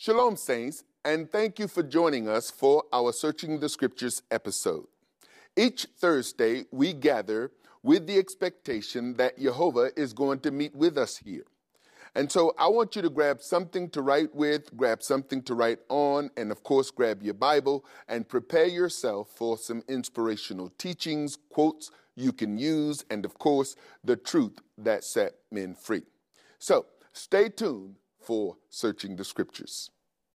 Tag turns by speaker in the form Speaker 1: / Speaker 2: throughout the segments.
Speaker 1: Shalom, Saints, and thank you for joining us for our Searching the Scriptures episode. Each Thursday, we gather with the expectation that Jehovah is going to meet with us here. And so I want you to grab something to write with, grab something to write on, and of course, grab your Bible and prepare yourself for some inspirational teachings, quotes you can use, and of course, the truth that set men free. So stay tuned for Searching the Scriptures.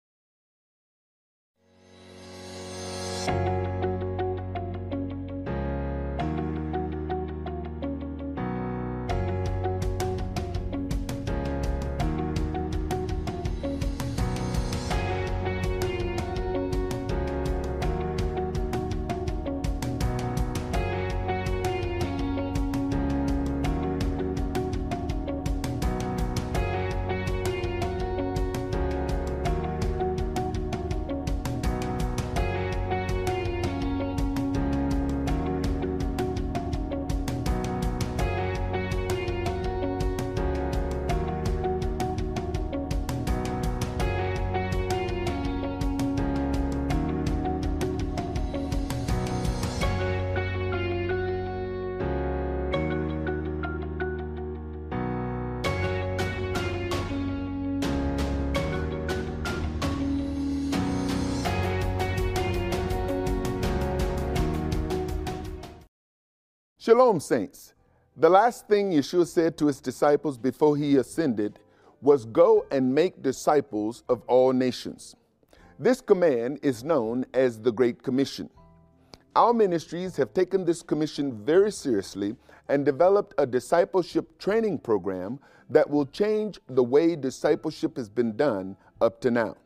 Speaker 1: Shalom, Saints. The last thing Yeshua said to his disciples before he ascended was, "Go and make disciples of all nations." This command is known as the Great Commission. Our ministries have taken this commission very seriously and developed a discipleship training program that will change the way discipleship has been done up to now.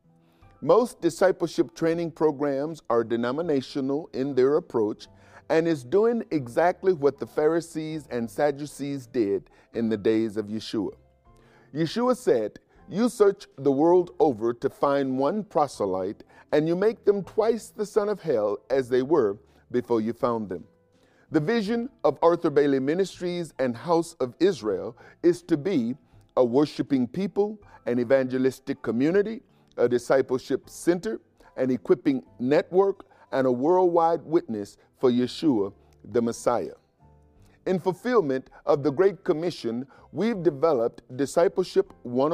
Speaker 1: Most discipleship training programs are denominational in their approach and is doing exactly what the Pharisees and Sadducees did in the days of Yeshua. Yeshua said, "You search the world over to find one proselyte, and you make them twice the son of hell as they were before you found them." The vision of Arthur Bailey Ministries and House of Israel is to be a worshiping people, an evangelistic community, a discipleship center, an equipping network, and a worldwide witness for Yeshua, the Messiah. In fulfillment of the Great Commission, we've developed Discipleship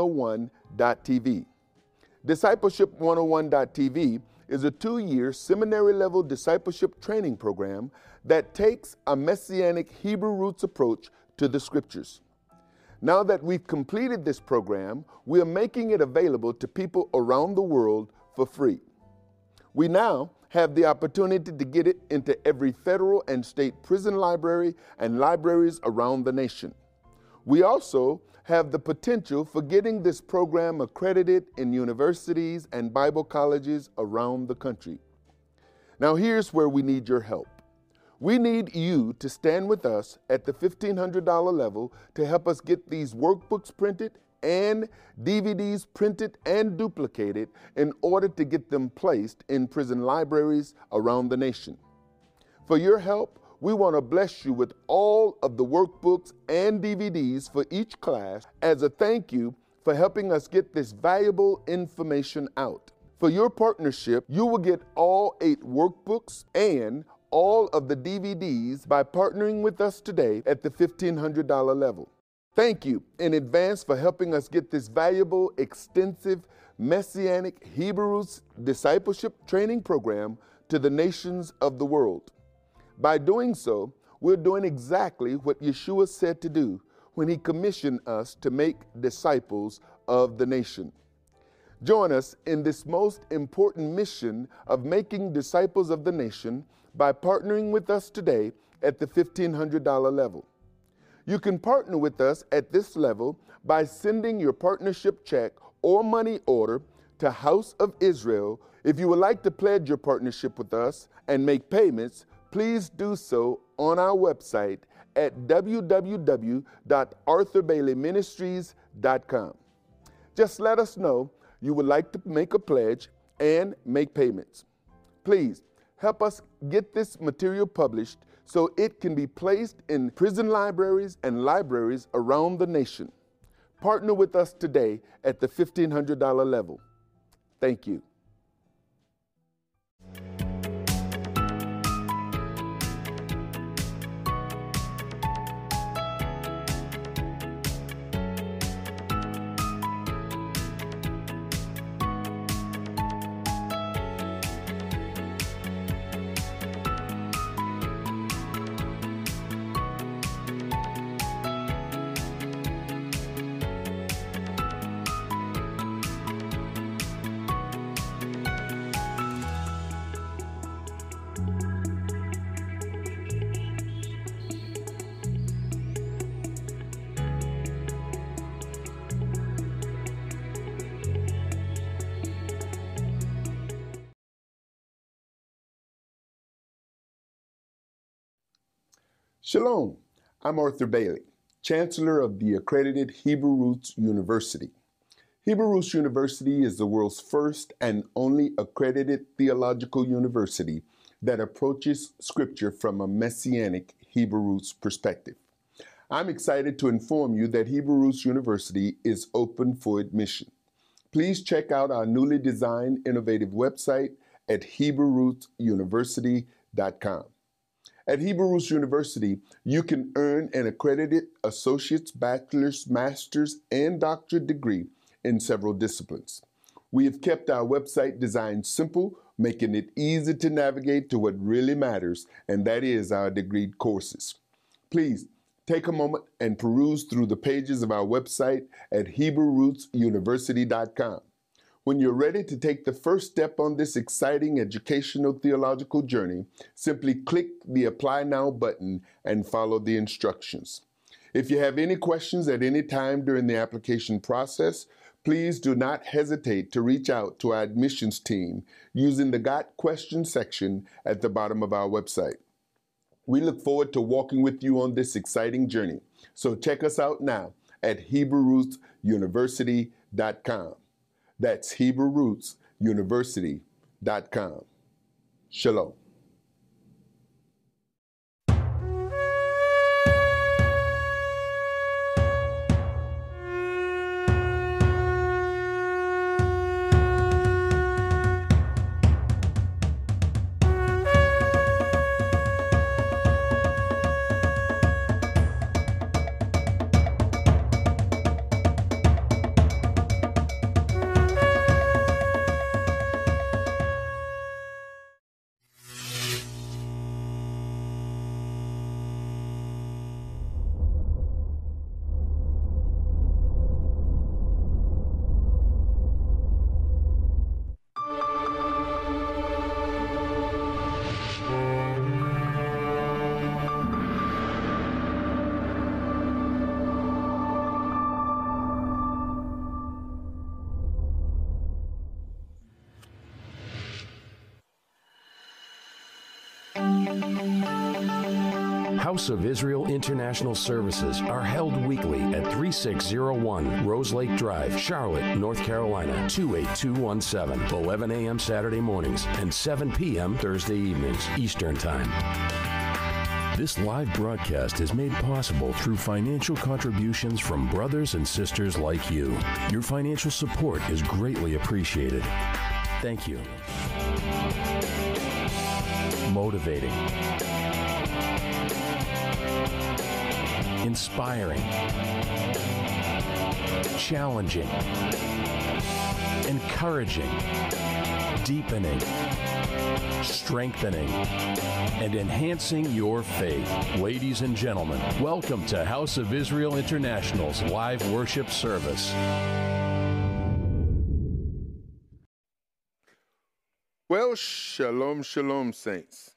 Speaker 1: 101.tv. Discipleship 101.tv is a 2-year seminary-level discipleship training program that takes a Messianic Hebrew roots approach to the Scriptures. Now that we've completed this program, we are making it available to people around the world for free. We now have the opportunity to get it into every federal and state prison library and libraries around the nation. We also have the potential for getting this program accredited in universities and Bible colleges around the country. Now here's where we need your help. We need you to stand with us at the $1,500 level to help us get these workbooks printed and DVDs printed and duplicated in order to get them placed in prison libraries around the nation. For your help, we want to bless you with all of the workbooks and DVDs for each class as a thank you for helping us get this valuable information out. For your partnership, you will get all 8 workbooks and all of the DVDs by partnering with us today at the $1,500 level. Thank you in advance for helping us get this valuable, extensive, Messianic Hebrews discipleship training program to the nations of the world. By doing so, we're doing exactly what Yeshua said to do when he commissioned us to make disciples of the nation. Join us in this most important mission of making disciples of the nation by partnering with us today at the $1,500 level. You can partner with us at this level by sending your partnership check or money order to House of Israel. If you would like to pledge your partnership with us and make payments, please do so on our website at www.arthurbaileyministries.com. Just let us know you would like to make a pledge and make payments. Please help us get this material published so it can be placed in prison libraries and libraries around the nation. Partner with us today at the $1,500 level. Thank you. Shalom, I'm Arthur Bailey, Chancellor of the accredited Hebrew Roots University. Hebrew Roots University is the world's first and only accredited theological university that approaches Scripture from a Messianic Hebrew Roots perspective. I'm excited to inform you that Hebrew Roots University is open for admission. Please check out our newly designed innovative website at HebrewRootsUniversity.com. At Hebrew Roots University, you can earn an accredited associate's, bachelor's, master's, and doctorate degree in several disciplines. We have kept our website designed simple, making it easy to navigate to what really matters, and that is our degreed courses. Please take a moment and peruse through the pages of our website at HebrewRootsUniversity.com. When you're ready to take the first step on this exciting educational theological journey, simply click the Apply Now button and follow the instructions. If you have any questions at any time during the application process, please do not hesitate to reach out to our admissions team using the Got Questions section at the bottom of our website. We look forward to walking with you on this exciting journey. So check us out now at HebrewRootsUniversity.com. That's HebrewRootsUniversity.com. Shalom.
Speaker 2: House of Israel International Services are held weekly at 3601 Rose Lake Drive, Charlotte, North Carolina, 28217, 11 a.m. Saturday mornings and 7 p.m. Thursday evenings, Eastern Time. This live broadcast is made possible through financial contributions from brothers and sisters like you. Your financial support is greatly appreciated. Thank you. Motivating. Inspiring, challenging, encouraging, deepening, strengthening, and enhancing your faith. Ladies and gentlemen, welcome to House of Israel International's live worship service.
Speaker 1: Well, shalom, shalom, saints.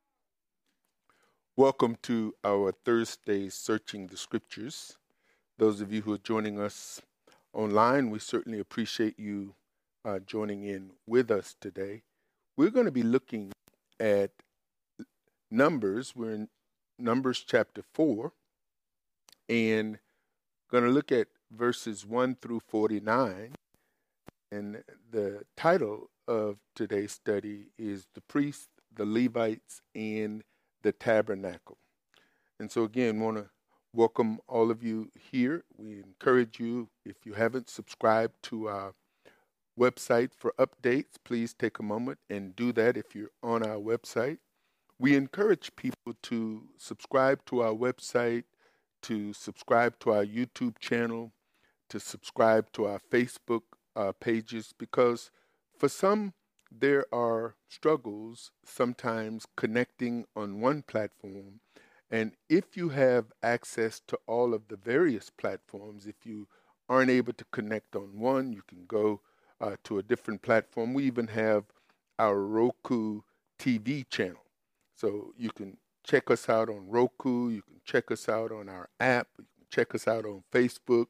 Speaker 1: Welcome to our Thursday Searching the Scriptures. Those of you who are joining us online, we certainly appreciate you joining in with us today. We're going to be looking at Numbers. We're in Numbers chapter 4 and going to look at verses 1 through 49. And the title of today's study is The Priests, the Levites, and the Tabernacle. And so again, want to welcome all of you here. We encourage you, if you haven't subscribed to our website for updates. Please take a moment and do that if you're on our website. We encourage people to subscribe to our website, to subscribe to our YouTube channel, to subscribe to our Facebook pages, because for some, there are struggles sometimes connecting on one platform. And if you have access to all of the various platforms, if you aren't able to connect on one, you can go to a different platform. We even have our Roku TV channel. So you can check us out on Roku, you can check us out on our app, you can check us out on Facebook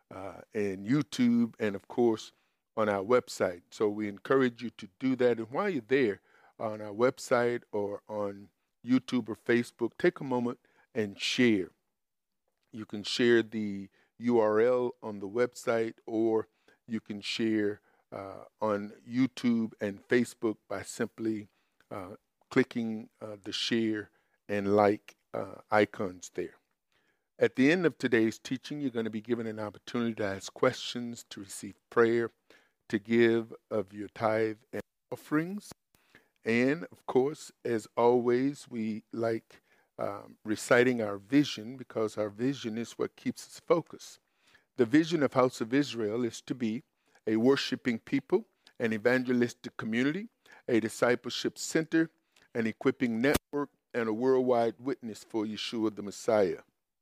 Speaker 1: and YouTube, and of course on our website. So we encourage you to do that. And while you're there on our website or on YouTube or Facebook, take a moment and share. You can share the URL on the website, or you can share on YouTube and Facebook by simply clicking the share and like icons there. At the end of today's teaching, you're going to be given an opportunity to ask questions, to receive prayer, to give of your tithe and offerings. And, of course, as always, we like reciting our vision, because our vision is what keeps us focused. The vision of House of Israel is to be a worshiping people, an evangelistic community, a discipleship center, an equipping network, and a worldwide witness for Yeshua the Messiah.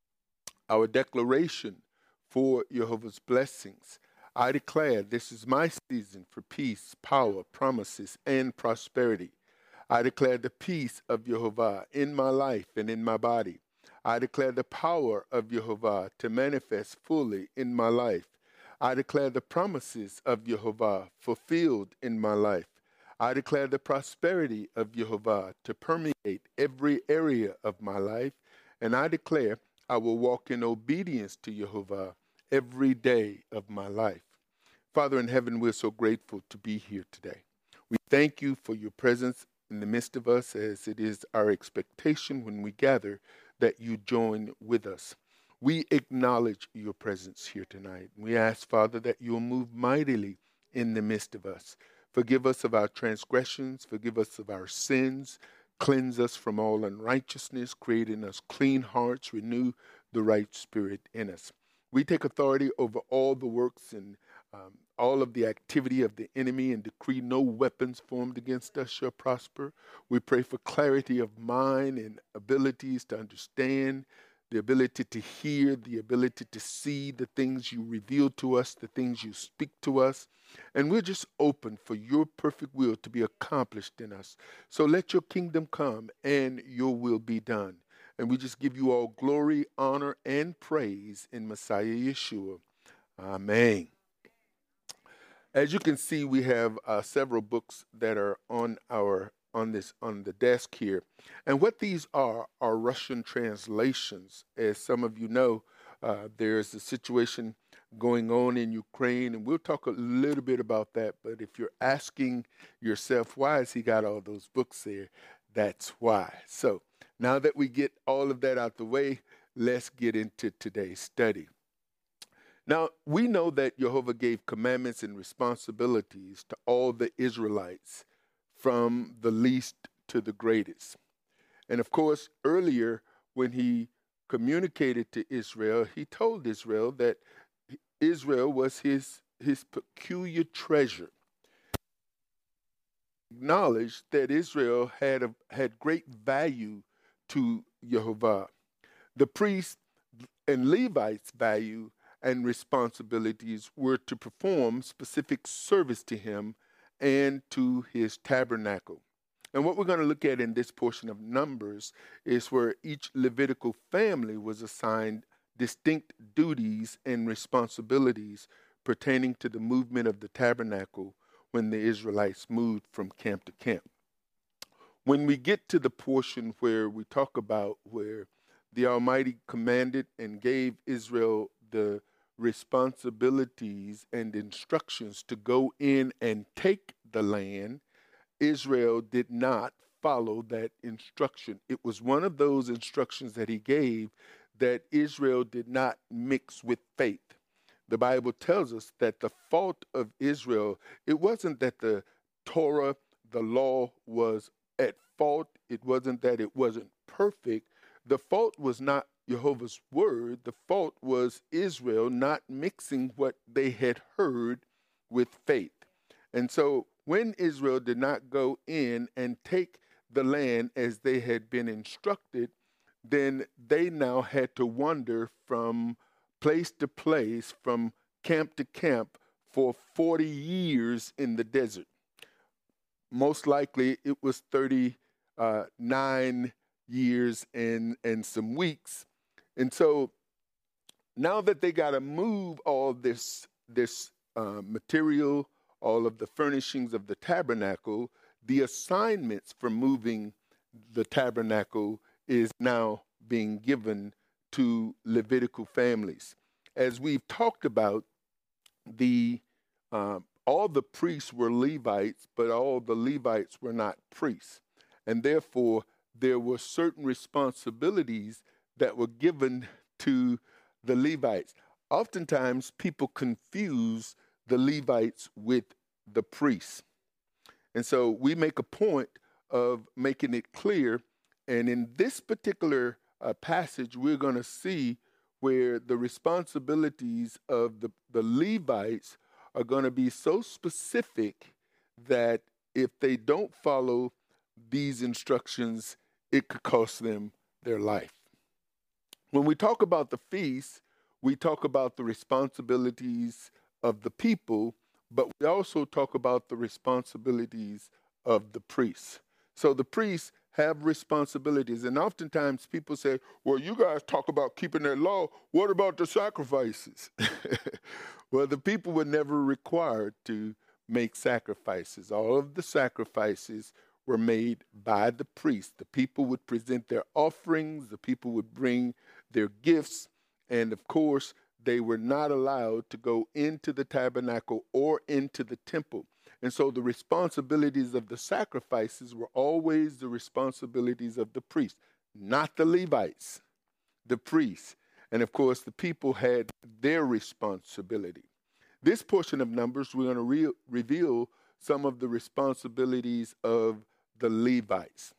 Speaker 1: Our declaration for Jehovah's blessings: I declare this is my season for peace, power, promises, and prosperity. I declare the peace of Jehovah in my life and in my body. I declare the power of Jehovah to manifest fully in my life. I declare the promises of Jehovah fulfilled in my life. I declare the prosperity of Jehovah to permeate every area of my life. And I declare I will walk in obedience to Jehovah every day of my life. Father in heaven, we're so grateful to be here today. We thank you for your presence in the midst of us, as it is our expectation when we gather that you join with us. We acknowledge your presence here tonight. We ask, Father, that you'll move mightily in the midst of us. Forgive us of our transgressions, forgive us of our sins, cleanse us from all unrighteousness, create in us clean hearts, renew the right spirit in us. We take authority over all the works and all of the activity of the enemy, and decree no weapons formed against us shall prosper. We pray for clarity of mind and abilities to understand, the ability to hear, the ability to see the things you reveal to us, the things you speak to us. And we're just open for your perfect will to be accomplished in us. So let your kingdom come and your will be done. And we just give you all glory, honor, and praise in Messiah Yeshua. Amen. As you can see, we have several books that are on the desk here. And what these are Russian translations. As some of you know, there's a situation going on in Ukraine, and we'll talk a little bit about that. But if you're asking yourself, why has he got all those books there? That's why. So now that we get all of that out the way, let's get into today's study. Now, we know that Jehovah gave commandments and responsibilities to all the Israelites, from the least to the greatest. And of course, earlier when he communicated to Israel, he told Israel that Israel was his peculiar treasure. Acknowledged that Israel had great value to Jehovah. The priests and Levites' value and responsibilities were to perform specific service to him and to his tabernacle. And what we're going to look at in this portion of Numbers is where each Levitical family was assigned distinct duties and responsibilities pertaining to the movement of the tabernacle when the Israelites moved from camp to camp. When we get to the portion where we talk about where the Almighty commanded and gave Israel the responsibilities and instructions to go in and take the land, Israel did not follow that instruction. It was one of those instructions that he gave that Israel did not mix with faith. the Bible tells us that the fault of Israel, it wasn't that the Torah, the law, was at fault. It wasn't that it wasn't perfect. The fault was not Jehovah's word. The fault was Israel not mixing what they had heard with faith. And so when Israel did not go in and take the land as they had been instructed, then they now had to wander from place to place, from camp to camp for 40 years in the desert. Most likely it was 39 years and some weeks. And so now that they got to move all this material, all of the furnishings of the tabernacle, the assignments for moving the tabernacle is now being given to Levitical families. As we've talked about, all the priests were Levites, but all the Levites were not priests. And therefore, there were certain responsibilities that were given to the Levites. Oftentimes, people confuse the Levites with the priests. And so we make a point of making it clear. And in this particular passage, we're going to see where the responsibilities of the Levites are going to be so specific that if they don't follow these instructions, it could cost them their life. When we talk about the feast, we talk about the responsibilities of the people, but we also talk about the responsibilities of the priests. So the priests have responsibilities. And oftentimes people say, well, you guys talk about keeping that law. What about the sacrifices? Well, the people were never required to make sacrifices. All of the sacrifices were made by the priests. The people would present their offerings. The people would bring their gifts. And of course, they were not allowed to go into the tabernacle or into the temple. And so the responsibilities of the sacrifices were always the responsibilities of the priests, not the Levites, the priests. And of course, the people had their responsibility. This portion of Numbers, we're going to reveal some of the responsibilities of the Levites.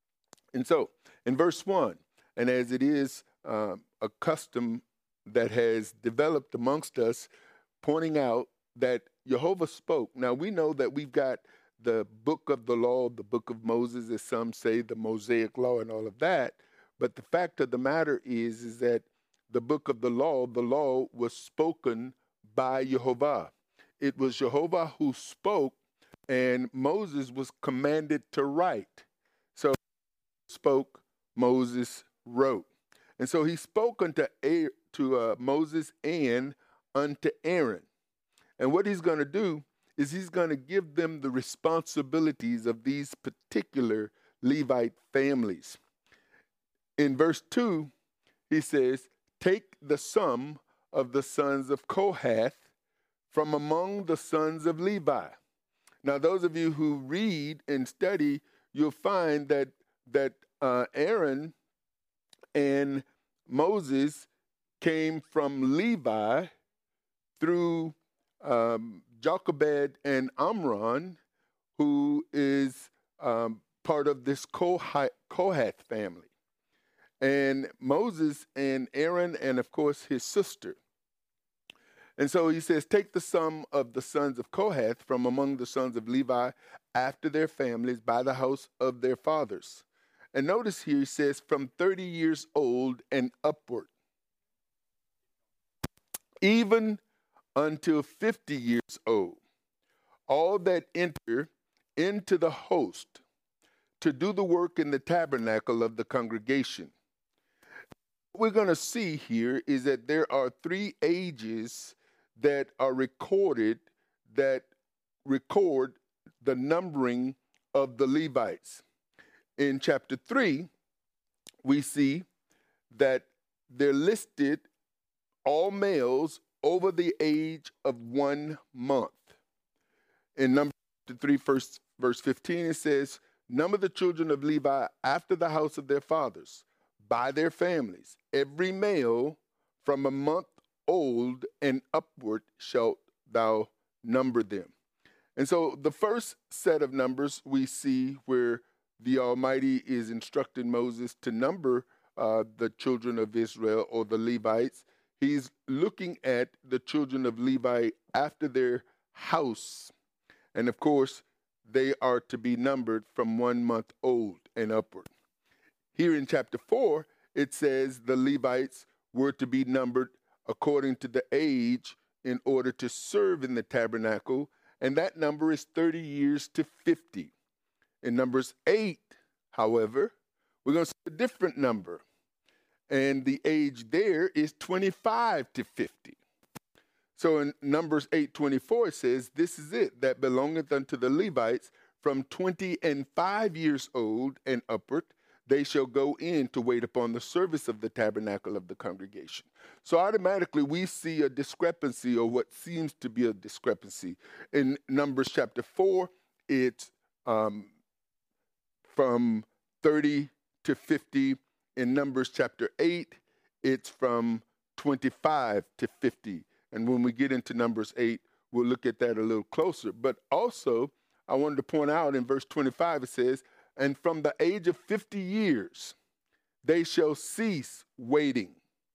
Speaker 1: And so, in verse 1, and as it is a custom that has developed amongst us, pointing out that Jehovah spoke. Now, we know that we've got the book of the law, the book of Moses, as some say, the Mosaic law and all of that. But the fact of the matter is that the book of the law was spoken by Jehovah. It was Jehovah who spoke, and Moses was commanded to write. So spoke, Moses wrote. And so he spoke unto Moses and unto Aaron. And what he's going to do is he's going to give them the responsibilities of these particular Levite families. In verse 2, he says, take the sum of the sons of Kohath from among the sons of Levi. Now, those of you who read and study, you'll find that Aaron and Moses came from Levi through Jochebed and Amram, who is part of this Kohath family. And Moses and Aaron and, of course, his sister. And so he says, take the sum of the sons of Kohath from among the sons of Levi after their families by the house of their fathers. And notice here he says, from 30 years old and upward, even until 50 years old, all that enter into the host to do the work in the tabernacle of the congregation. What we're going to see here is that there are 3 ages that are recorded that record the numbering of the Levites. In chapter 3, we see that they're listed all males over the age of 1 month. In number 3, verse 15, it says, number the children of Levi after the house of their fathers, by their families, every male from a month old and upward shalt thou number them. And so the first set of numbers we see where the Almighty is instructing Moses to number the children of Israel, or the Levites. He's looking at the children of Levi after their house. And of course, they are to be numbered from 1 month old and upward. Here in chapter 4, it says the Levites were to be numbered according to the age in order to serve in the tabernacle, and that number is 30 years to 50. In Numbers 8, however, we're going to see a different number, and the age there is 25 to 50. So in Numbers 8:24, it says, "This is it that belongeth unto the Levites from 20 and 5 years old and upward. They shall go in to wait upon the service of the tabernacle of the congregation." So automatically we see a discrepancy, or what seems to be a discrepancy. In Numbers chapter 4, it's from 30 to 50. In Numbers chapter 8, it's from 25 to 50. And when we get into Numbers 8, we'll look at that a little closer. But also, I wanted to point out in verse 25, it says, "And from the age of 50 years, they shall cease waiting."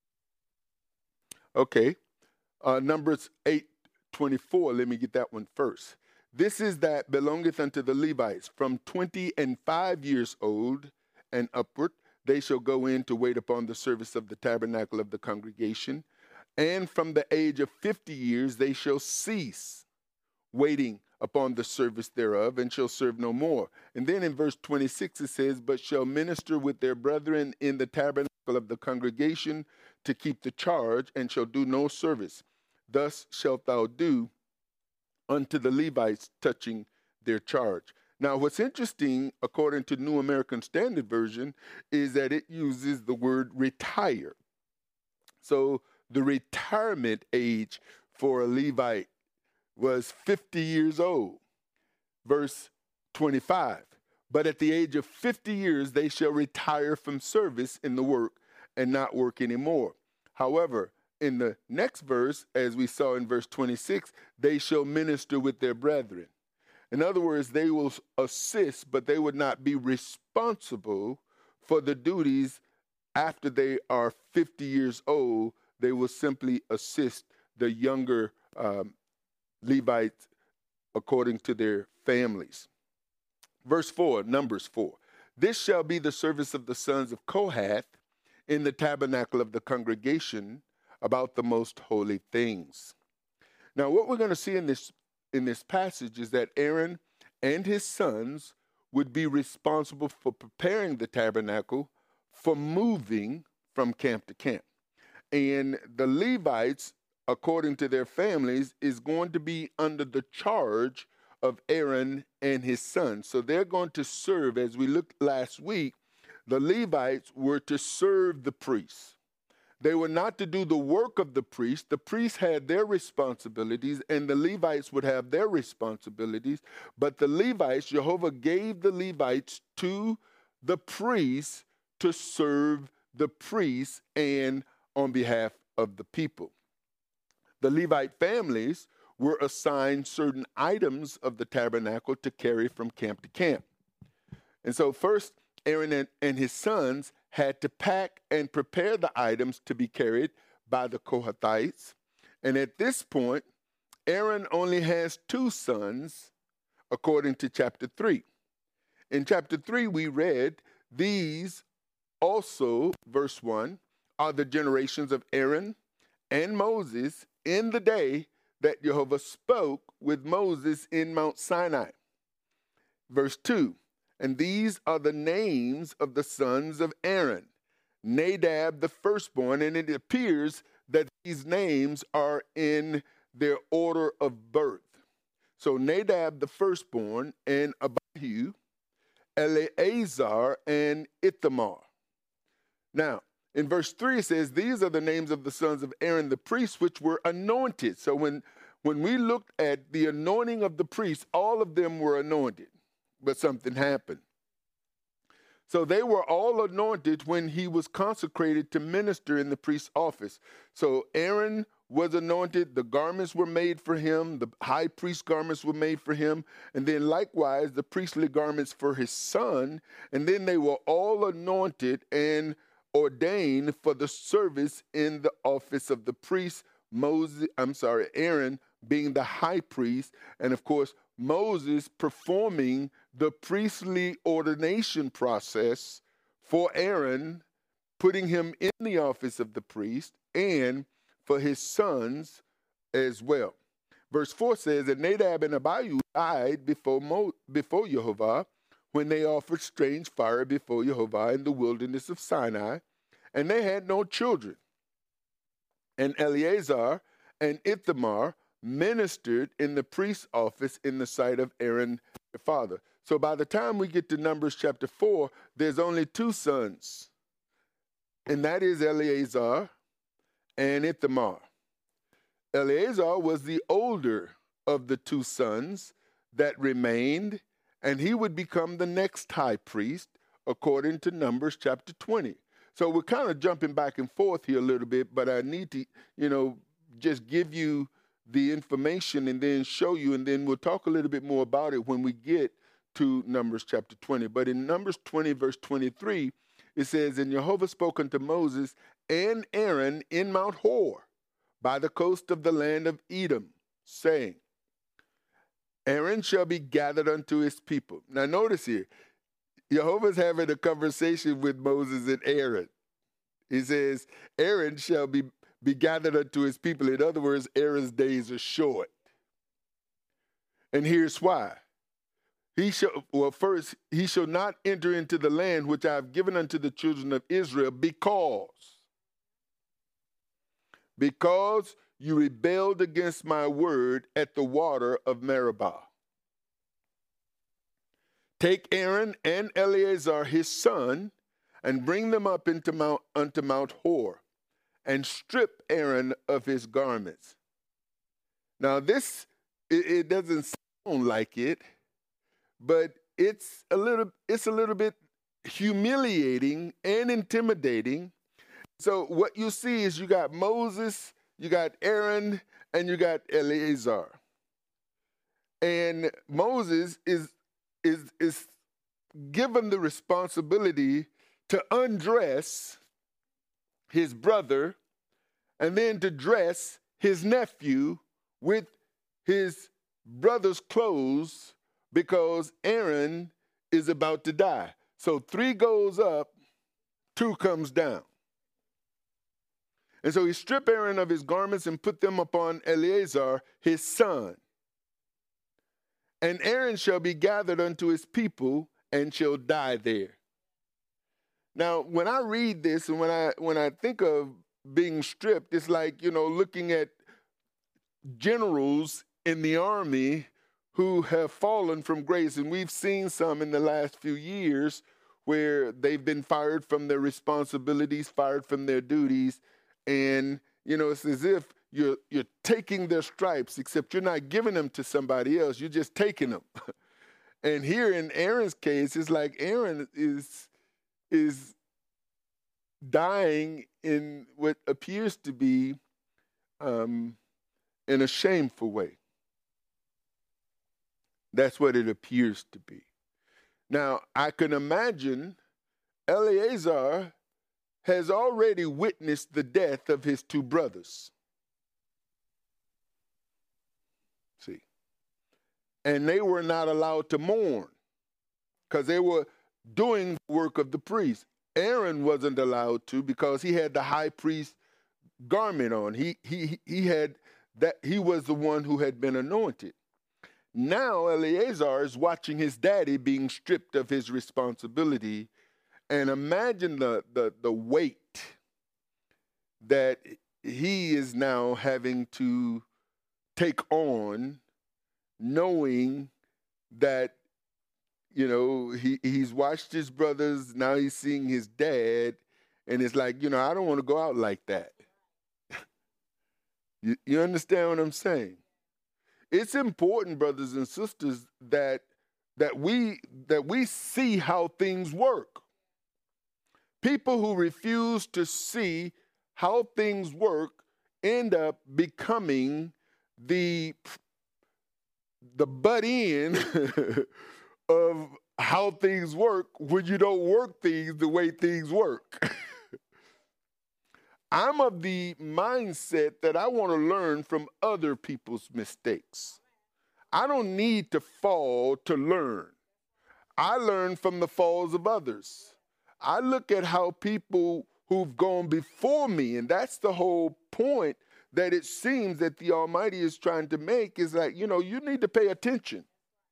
Speaker 1: Okay, Numbers 8:24, let me get that one first. "This is that belongeth unto the Levites from 20 and 5 years old and upward. They shall go in to wait upon the service of the tabernacle of the congregation. And from the age of 50 years, they shall cease waiting upon the service thereof, and shall serve no more." And then in verse 26, it says, "But shall minister with their brethren in the tabernacle of the congregation to keep the charge, and shall do no service. Thus shalt thou do unto the Levites touching their charge." Now, what's interesting, according to New American Standard Version, is that it uses the word retire. So the retirement age for a Levite was 50 years old. Verse 25, "But at the age of 50 years, they shall retire from service in the work and not work anymore. However, in the next verse, as we saw in verse 26, they shall minister with their brethren." In other words, they will assist, but they would not be responsible for the duties after they are 50 years old. They will simply assist the younger Levites according to their families. Verse 4, Numbers 4. "This shall be the service of the sons of Kohath in the tabernacle of the congregation about the most holy things." Now, what we're going to see in this passage is that Aaron and his sons would be responsible for preparing the tabernacle for moving from camp to camp. And the Levites, according to their families, is going to be under the charge of Aaron and his sons. So they're going to serve, as we looked last week, the Levites were to serve the priests. They were not to do the work of the priest. The priests had their responsibilities, and the Levites would have their responsibilities. But the Levites, Jehovah gave the Levites to the priests to serve the priests and on behalf of the people. The Levite families were assigned certain items of the tabernacle to carry from camp to camp. And so first, Aaron and his sons had to pack and prepare the items to be carried by the Kohathites. And at this point, Aaron only has 2 sons, according to chapter 3. In chapter 3, we read, "These also," verse 1, "are the generations of Aaron and Moses in the day that Jehovah spoke with Moses in Mount Sinai." Verse 2, "And these are the names of the sons of Aaron, Nadab the firstborn," and it appears that these names are in their order of birth. So Nadab the firstborn, and Abihu, Eleazar, and Ithamar. Now, in verse 3, it says, "These are the names of the sons of Aaron the priest, which were anointed." So when we looked at the anointing of the priests, all of them were anointed, but something happened. So they were all anointed when he was consecrated to minister in the priest's office. So Aaron was anointed, the garments were made for him, the high priest garments were made for him, and then likewise the priestly garments for his son, and then they were all anointed and ordained for the service in the office of the priest, Aaron being the high priest, and of course Moses performing the priestly ordination process for Aaron, putting him in the office of the priest, and for his sons as well. Verse 4 says that Nadab and Abihu died before Jehovah when they offered strange fire before Jehovah in the wilderness of Sinai, and they had no children. And Eleazar and Ithamar ministered in the priest's office in the sight of Aaron their father. So by the time we get to Numbers chapter 4, there's only two sons, and that is Eleazar and Ithamar. Eleazar was the older of the two sons that remained, and he would become the next high priest according to Numbers chapter 20. So we're kind of jumping back and forth here a little bit, but I need to, just give you the information and then show you, and then we'll talk a little bit more about it when we get to Numbers chapter 20. But in Numbers 20, verse 23, it says, "And Jehovah spoke unto Moses and Aaron in Mount Hor, by the coast of the land of Edom, saying, Aaron shall be gathered unto his people." Now notice here, Jehovah's having a conversation with Moses and Aaron. He says, Aaron shall be gathered unto his people. In other words, Aaron's days are short. And here's why. He shall not enter into the land which I have given unto the children of Israel because you rebelled against my word at the water of Meribah. Take Aaron and Eleazar his son, and bring them up unto Mount Hor, and strip Aaron of his garments. Now this, it doesn't sound like it, but it's a little bit humiliating and intimidating. So what you see is you got Moses, you got Aaron, and you got Eleazar. And Moses is given the responsibility to undress his brother and then to dress his nephew with his brother's clothes because Aaron is about to die. So 3 goes up, 2 comes down. And so he stripped Aaron of his garments and put them upon Eleazar, his son. And Aaron shall be gathered unto his people and shall die there. Now, when I read this and when I think of being stripped, it's like, looking at generals in the army who have fallen from grace. And we've seen some in the last few years where they've been fired from their responsibilities, fired from their duties. And, it's as if you're taking their stripes, except you're not giving them to somebody else. You're just taking them. And here in Aaron's case, it's like Aaron is dying in what appears to be in a shameful way. That's what it appears to be. Now, I can imagine Eleazar has already witnessed the death of his 2 brothers. See? And they were not allowed to mourn because they were doing the work of the priest. Aaron wasn't allowed to because he had the high priest garment on. He had that. He was the one who had been anointed. Now Eleazar is watching his daddy being stripped of his responsibility, and imagine the weight that he is now having to take on, knowing that he's watched his brothers, now he's seeing his dad, and it's like, I don't want to go out like that. You understand what I'm saying? It's important, brothers and sisters, that we see how things work. People who refuse to see how things work end up becoming the butt end of how things work when you don't work things the way things work. I'm of the mindset that I want to learn from other people's mistakes. I don't need to fall to learn. I learn from the falls of others. I look at how people who've gone before me, and that's the whole point that it seems that the Almighty is trying to make, is that, you need to pay attention.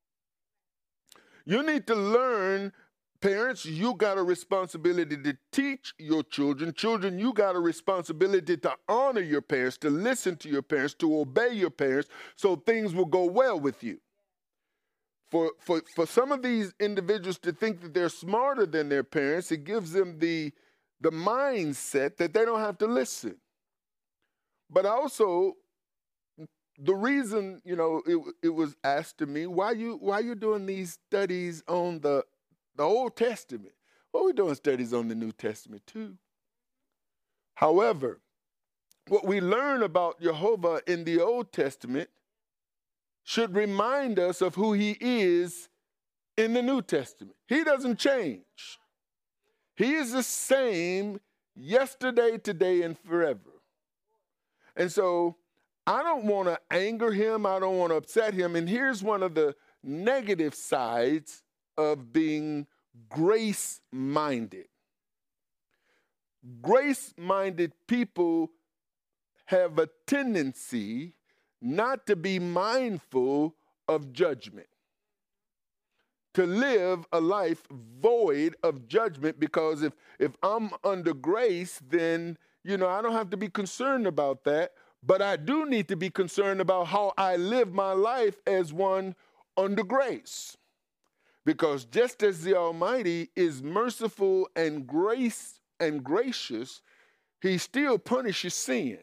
Speaker 1: You need to learn. Parents, you got a responsibility to teach your children. Children, you got a responsibility to honor your parents, to listen to your parents, to obey your parents, so things will go well with you. For some of these individuals to think that they're smarter than their parents, it gives them the mindset that they don't have to listen. But also, the reason, it was asked to me, why you doing these studies on the Old Testament? Well, we're doing studies on the New Testament too. However, what we learn about Jehovah in the Old Testament should remind us of who he is in the New Testament. He doesn't change. He is the same yesterday, today, and forever. And so I don't want to anger him. I don't want to upset him. And here's one of the negative sides of being grace-minded. Grace-minded people have a tendency not to be mindful of judgment, to live a life void of judgment, because if I'm under grace, then, I don't have to be concerned about that, but I do need to be concerned about how I live my life as one under grace. Because just as the Almighty is merciful and gracious, he still punishes sin.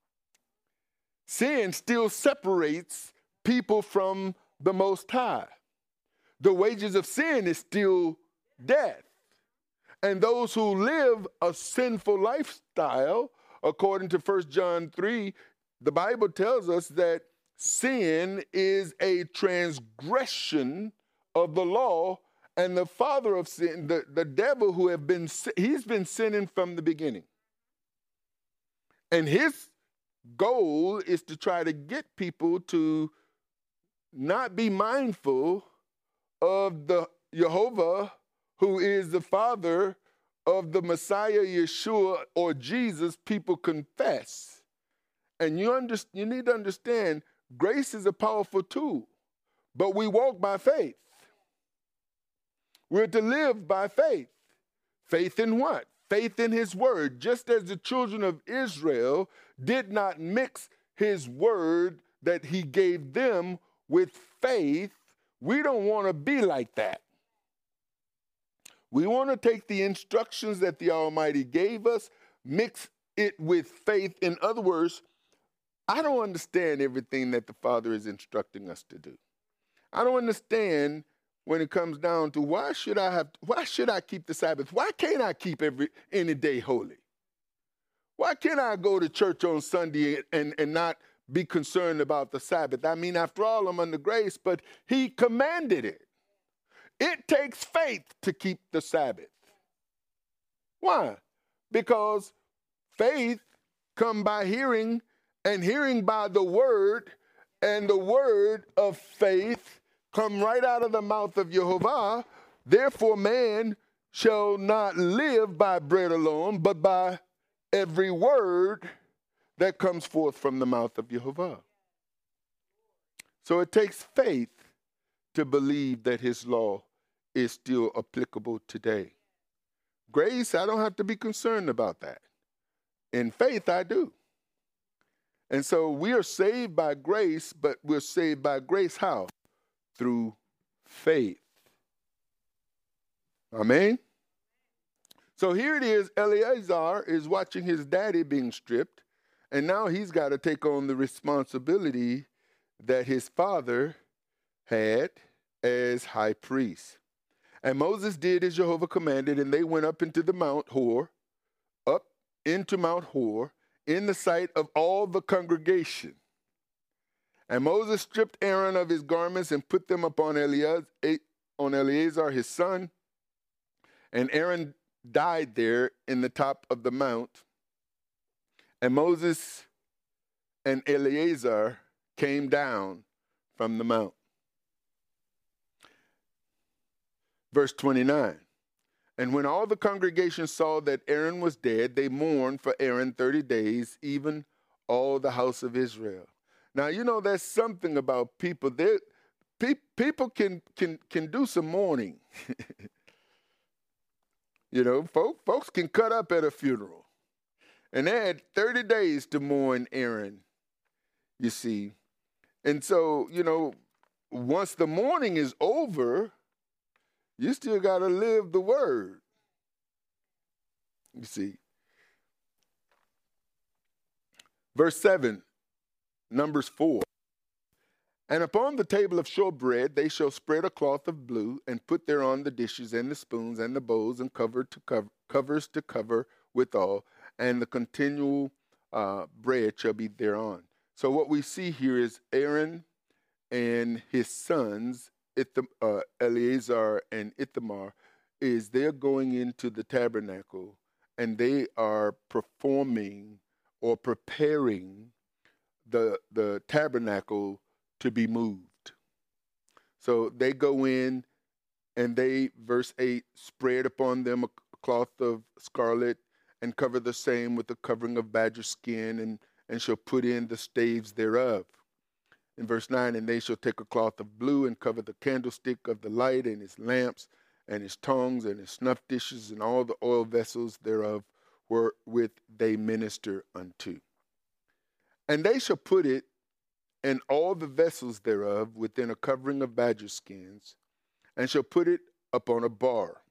Speaker 1: Sin still separates people from the Most High. The wages of sin is still death. And those who live a sinful lifestyle, according to 1 John 3, the Bible tells us that sin is a transgression of the law, and the father of sin, the devil, he's been sinning from the beginning. And his goal is to try to get people to not be mindful of the Jehovah, who is the father of the Messiah, Yeshua, or Jesus people confess. And you need to understand, grace is a powerful tool, but we walk by faith. We're to live by faith. Faith in what? Faith in his word. Just as the children of Israel did not mix his word that he gave them with faith, we don't want to be like that. We want to take the instructions that the Almighty gave us, mix it with faith. In other words, I don't understand everything that the Father is instructing us to do. I don't understand when it comes down to why should I keep the Sabbath? Why can't I keep any day holy? Why can't I go to church on Sunday and not be concerned about the Sabbath? I mean, after all, I'm under grace, but he commanded it. It takes faith to keep the Sabbath. Why? Because faith comes by hearing, and hearing by the word, and the word of faith come right out of the mouth of Jehovah. Therefore, man shall not live by bread alone, but by every word that comes forth from the mouth of Jehovah. So it takes faith to believe that his law is still applicable today. Grace, I don't have to be concerned about that. In faith, I do. And so we are saved by grace, but we're saved by grace how? Through faith. Amen? So here it is, Eleazar is watching his daddy being stripped, and now he's got to take on the responsibility that his father had as high priest. And Moses did as Jehovah commanded, and they went up into Mount Hor, in the sight of all the congregation. And Moses stripped Aaron of his garments and put them upon Eleazar his son. And Aaron died there in the top of the mount. And Moses and Eleazar came down from the mount. Verse 29. And when all the congregation saw that Aaron was dead, they mourned for Aaron 30 days, even all the house of Israel. Now, you know, there's something about people. People can do some mourning. You know, folks can cut up at a funeral. And they had 30 days to mourn Aaron, you see. And so, you know, once the mourning is over, you still got to live the word, you see. Verse 7, Numbers 4. And upon the table of showbread they shall spread a cloth of blue, and put thereon the dishes and the spoons and the bowls, and covers to cover withal, and the continual bread shall be thereon. So what we see here is Aaron and his sons, Eleazar and Ithamar, is they're going into the tabernacle, and they are performing or preparing the tabernacle to be moved. So they go in, and they, verse 8, spread upon them a cloth of scarlet, and cover the same with a covering of badger skin, and shall put in the staves thereof. In verse 9, and they shall take a cloth of blue, and cover the candlestick of the light, and his lamps, and his tongues, and his snuff dishes, and all the oil vessels thereof, wherewith they minister unto. And they shall put it, and all the vessels thereof, within a covering of badger skins, and shall put it upon a bar.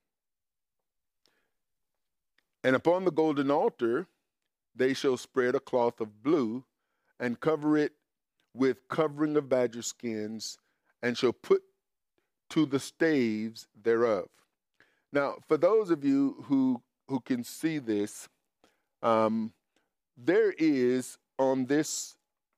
Speaker 1: And upon the golden altar they shall spread a cloth of blue, and cover it with covering of badger skins, and shall put to the staves thereof. Now, for those of you who can see this, there is on this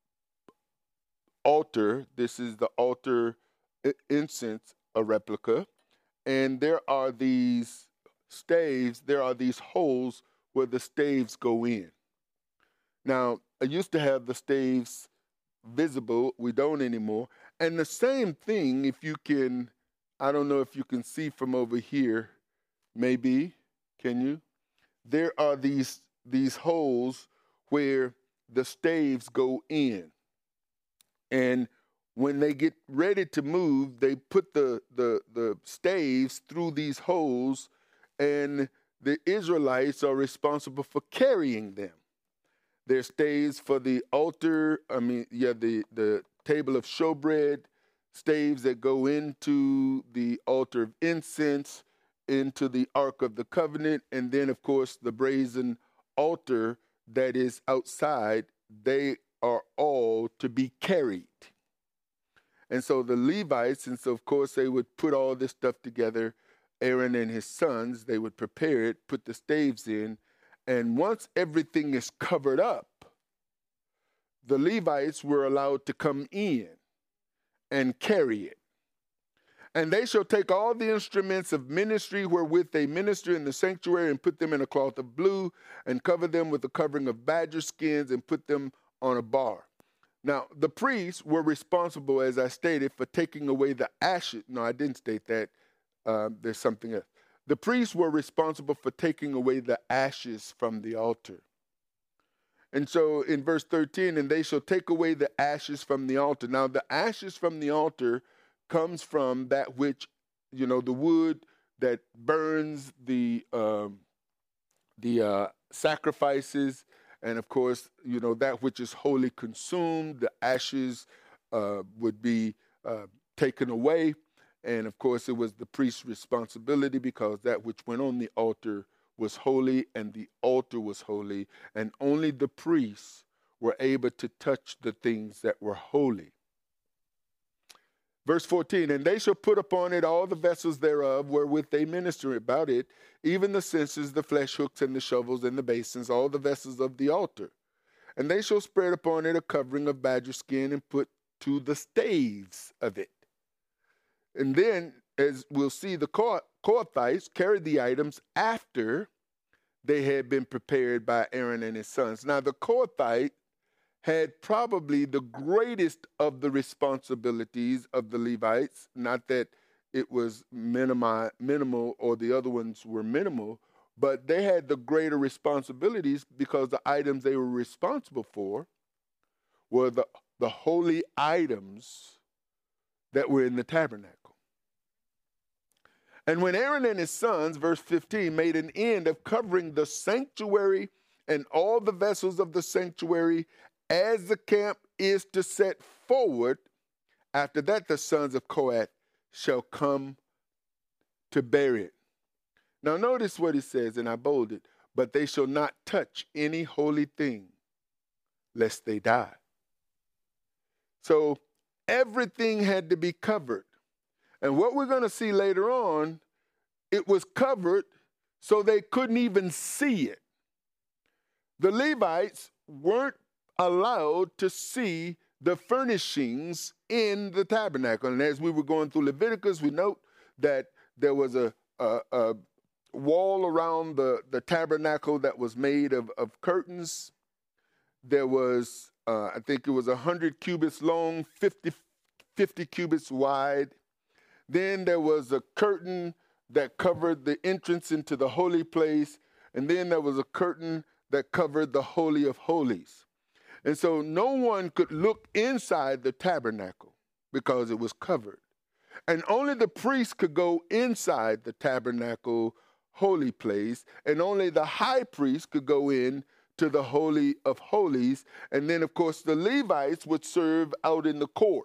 Speaker 1: altar, this is the altar incense, a replica, and there are these staves, there are these holes where the staves go in. Now, I used to have the staves visible. We don't anymore. And the same thing, if you can, I don't know if you can see from over here, maybe, can you? There are these holes where the staves go in. And when they get ready to move, they put the staves through these holes, and the Israelites are responsible for carrying them. There's staves for the altar, the table of showbread, staves that go into the altar of incense, into the Ark of the Covenant, and then, of course, the brazen altar that is outside. They are all to be carried. And so the Levites, and so, of course, they would put all this stuff together. Aaron and his sons, they would prepare it, put the staves in, and once everything is covered up, the Levites were allowed to come in and carry it. And they shall take all the instruments of ministry wherewith they minister in the sanctuary, and put them in a cloth of blue, and cover them with a covering of badger skins, and put them on a bar. Now, the priests were responsible, as I stated, for taking away the ashes. No, I didn't state that. There's something else. The priests were responsible for taking away the ashes from the altar. And so in verse 13, and they shall take away the ashes from the altar. Now, the ashes from the altar comes from that which, the wood that burns the sacrifices, and of course, that which is wholly consumed. The ashes would be taken away. And of course, it was the priest's responsibility, because that which went on the altar was holy, and the altar was holy, and only the priests were able to touch the things that were holy. Verse 14, and they shall put upon it all the vessels thereof, wherewith they minister about it, even the censers, the flesh hooks, and the shovels, and the basins, all the vessels of the altar. And they shall spread upon it a covering of badger skin and put to the staves of it. And then, as we'll see, the Kohathites carried the items after they had been prepared by Aaron and his sons. Now, the Kohathite had probably the greatest of the responsibilities of the Levites, not that it was minimal or the other ones were minimal, but they had the greater responsibilities because the items they were responsible for were the holy items that were in the tabernacle. And when Aaron and his sons, verse 15, made an end of covering the sanctuary and all the vessels of the sanctuary as the camp is to set forward, after that the sons of Kohath shall come to bear it. Now notice what he says, and I bolded, but they shall not touch any holy thing, lest they die. So everything had to be covered. And what we're going to see later on, it was covered so they couldn't even see it. The Levites weren't allowed to see the furnishings in the tabernacle. And as we were going through Leviticus, we note that there was a wall around the tabernacle that was made of curtains. There was, I think it was 100 cubits long, 50 cubits wide. Then there was a curtain that covered the entrance into the holy place. And then there was a curtain that covered the Holy of Holies. And so no one could look inside the tabernacle because it was covered. And only the priest could go inside the tabernacle holy place. And only the high priest could go in to the Holy of Holies. And then, of course, the Levites would serve out in the court.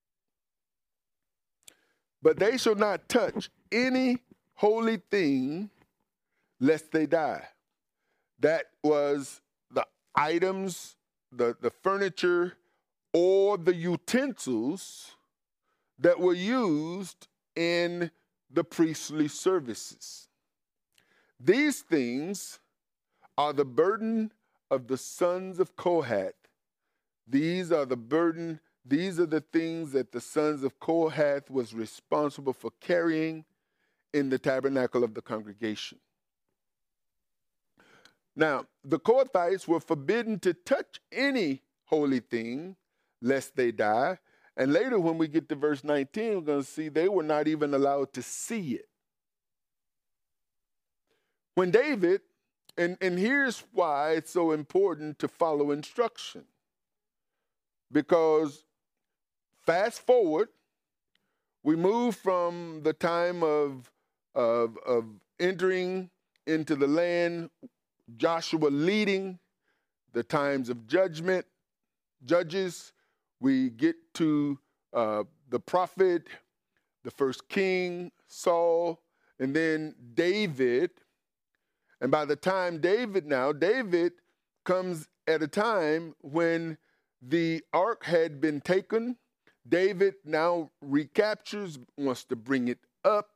Speaker 1: But they shall not touch any holy thing lest they die. That was the items, the furniture, or the utensils that were used in the priestly services. These things are the burden of the sons of Kohath. These are the things that the sons of Kohath was responsible for carrying in the tabernacle of the congregation. Now, the Kohathites were forbidden to touch any holy thing lest they die. And later when we get to verse 19, we're going to see they were not even allowed to see it. When David, and here's why it's so important to follow instruction. Because fast forward, we move from the time of entering into the land, Joshua leading, the times of judges. We get to the prophet, the first king, Saul, and then David. And by the time David comes at a time when the ark had been taken. David now recaptures, wants to bring it up,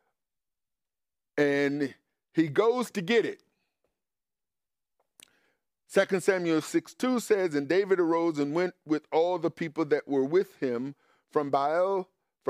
Speaker 1: and he goes to get it. 2 Samuel 6:2 says, and David arose and went with all the people that were with him from Baali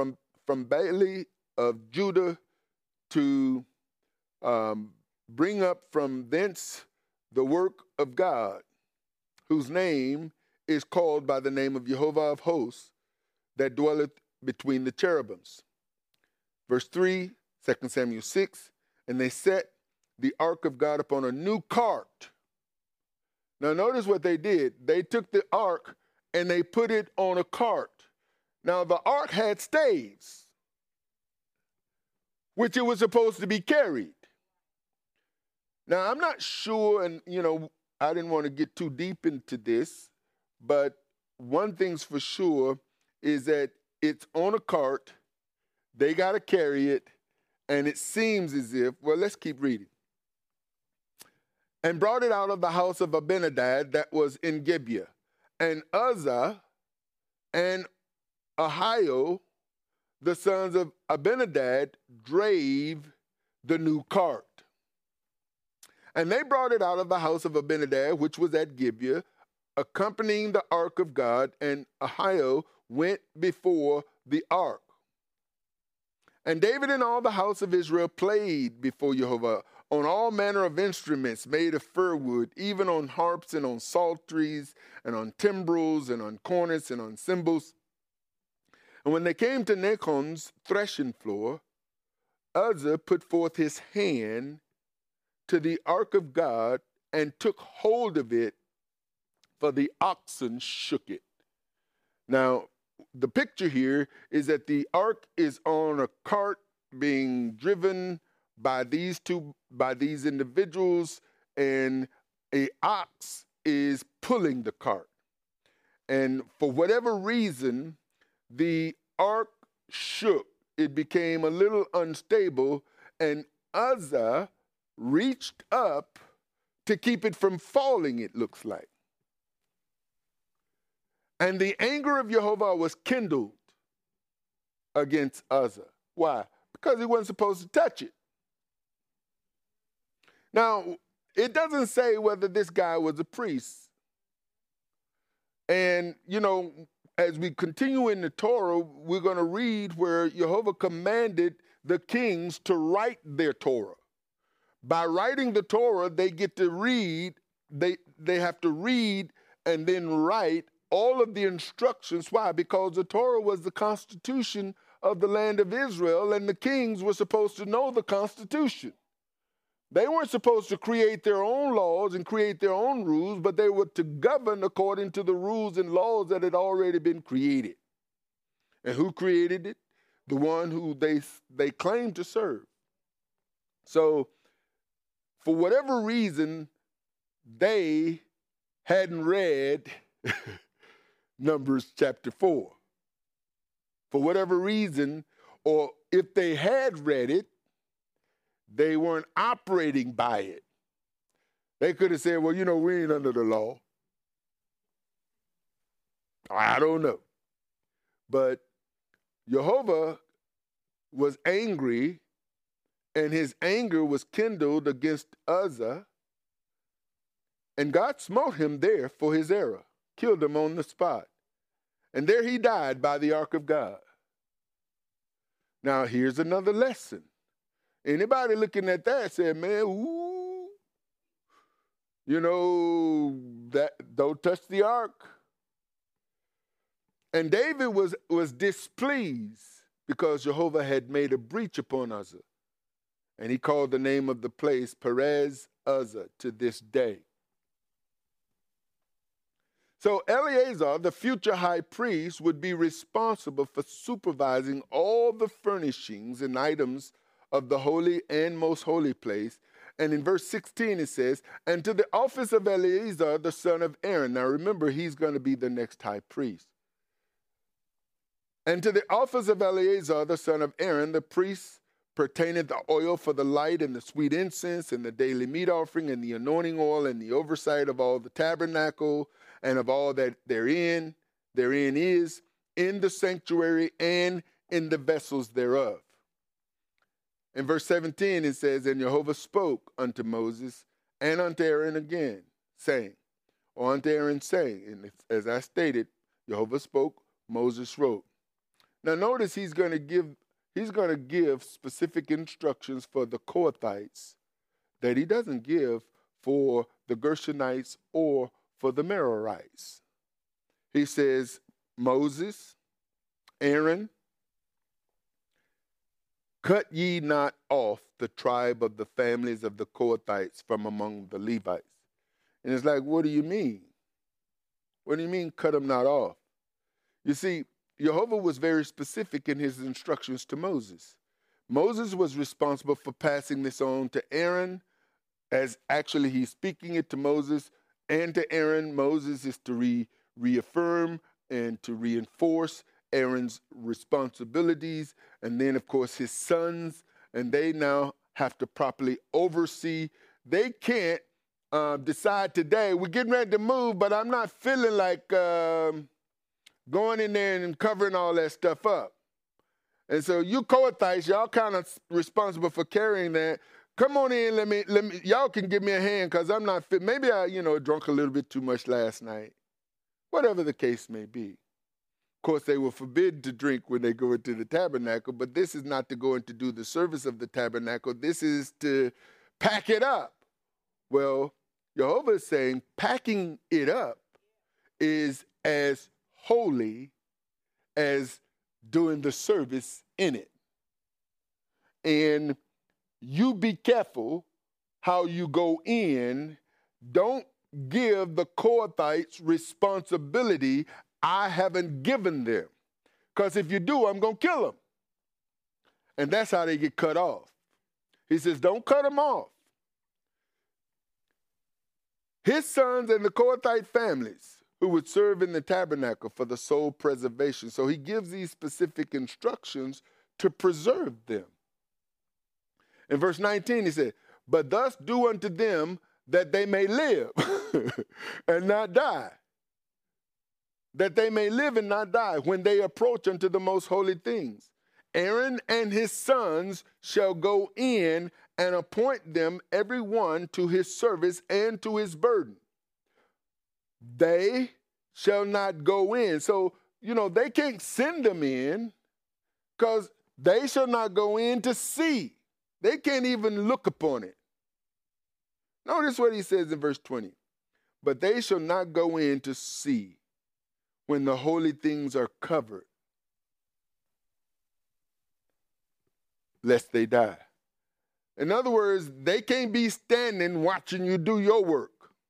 Speaker 1: of Judah to bring up from thence the work of God, whose name is called by the name of Jehovah of hosts, that dwelleth between the cherubims. Verse 3, 2 Samuel 6, and they set the ark of God upon a new cart. Now notice what they did. They took the ark and they put it on a cart. Now the ark had staves, which it was supposed to be carried. Now I'm not sure, and I didn't want to get too deep into this, but one thing's for sure is that it's on a cart, they got to carry it, and it seems as if, well, let's keep reading. And brought it out of the house of Abinadab that was in Gibeah. And Uzzah and Ahio, the sons of Abinadab, drave the new cart. And they brought it out of the house of Abinadab, which was at Gibeah, accompanying the ark of God, and Ahio went before the ark. And David and all the house of Israel played before Jehovah on all manner of instruments made of fir wood, even on harps and on psalteries and on timbrels and on cornets and on cymbals. And when they came to Nachon's threshing floor, Uzzah put forth his hand to the ark of God and took hold of it, for the oxen shook it. Now, the picture here is that the ark is on a cart being driven by these individuals, and a ox is pulling the cart. And for whatever reason, the ark shook. It became a little unstable, and Uzzah reached up to keep it from falling, it looks like. And the anger of Jehovah was kindled against Uzzah. Why? Because he wasn't supposed to touch it. Now, it doesn't say whether this guy was a priest. And, as we continue in the Torah, we're going to read where Jehovah commanded the kings to write their Torah. By writing the Torah, they get to read, they have to read and then write all of the instructions. Why? Because the Torah was the constitution of the land of Israel, and the kings were supposed to know the constitution. They weren't supposed to create their own laws and create their own rules, but they were to govern according to the rules and laws that had already been created. And who created it? The one who they claimed to serve. So, for whatever reason, they hadn't read Numbers chapter 4. For whatever reason, or if they had read it, they weren't operating by it. They could have said, well, we ain't under the law. I don't know. But Jehovah was angry, and his anger was kindled against Uzzah, and God smote him there for his error, killed him on the spot. And there he died by the ark of God. Now, here's another lesson. Anybody looking at that said, man, ooh, that don't touch the ark. And David was displeased because Jehovah had made a breach upon Uzzah. And he called the name of the place Perez Uzzah to this day. So Eleazar, the future high priest, would be responsible for supervising all the furnishings and items of the holy and most holy place. And in verse 16 it says, and to the office of Eleazar, the son of Aaron. Now remember, he's going to be the next high priest. And to the office of Eleazar, the son of Aaron, the priest, pertaineth the oil for the light and the sweet incense and the daily meat offering and the anointing oil and the oversight of all the tabernacle and of all that therein is, in the sanctuary and in the vessels thereof. In verse 17 it says, and Jehovah spoke unto Moses and unto Aaron again, saying, or unto Aaron saying, and as I stated, Jehovah spoke, Moses wrote. Now notice he's going to give specific instructions for the Kohathites that he doesn't give for the Gershonites or for the Merarites. He says, Moses, Aaron, cut ye not off the tribe of the families of the Kohathites from among the Levites. And it's like, what do you mean? What do you mean cut them not off? You see, Jehovah was very specific in his instructions to Moses. Moses was responsible for passing this on to Aaron, as actually he's speaking it to Moses and to Aaron. Moses is to reaffirm and to reinforce Aaron's responsibilities, and then, of course, his sons, and they now have to properly oversee. They can't decide today, we're getting ready to move, but I'm not feeling like going in there and covering all that stuff up. And so you Kohathites, y'all kind of responsible for carrying that. Come on in, let me, y'all can give me a hand because I'm not fit. Maybe I, drunk a little bit too much last night. whatever the case may be. Of course, they were forbidden to drink when they go into the tabernacle, but this is not to go in to do the service of the tabernacle. This is to pack it up. Well, Jehovah is saying packing it up is as holy as doing the service in it. And you be careful how you go in. Don't give the Kohathites responsibility I haven't given them. Because if you do, I'm going to kill them. And that's how they get cut off. He says, don't cut them off. His sons and the Kohathite families who would serve in the tabernacle for the sole preservation. So he gives these specific instructions to preserve them. In verse 19, he said, but thus do unto them that they may live and not die. That they may live and not die when they approach unto the most holy things. Aaron and his sons shall go in and appoint them every one to his service and to his burden. They shall not go in. So, they can't send them in because they shall not go in to see. They can't even look upon it. Notice what he says in verse 20. But they shall not go in to see when the holy things are covered, lest they die. In other words, they can't be standing watching you do your work.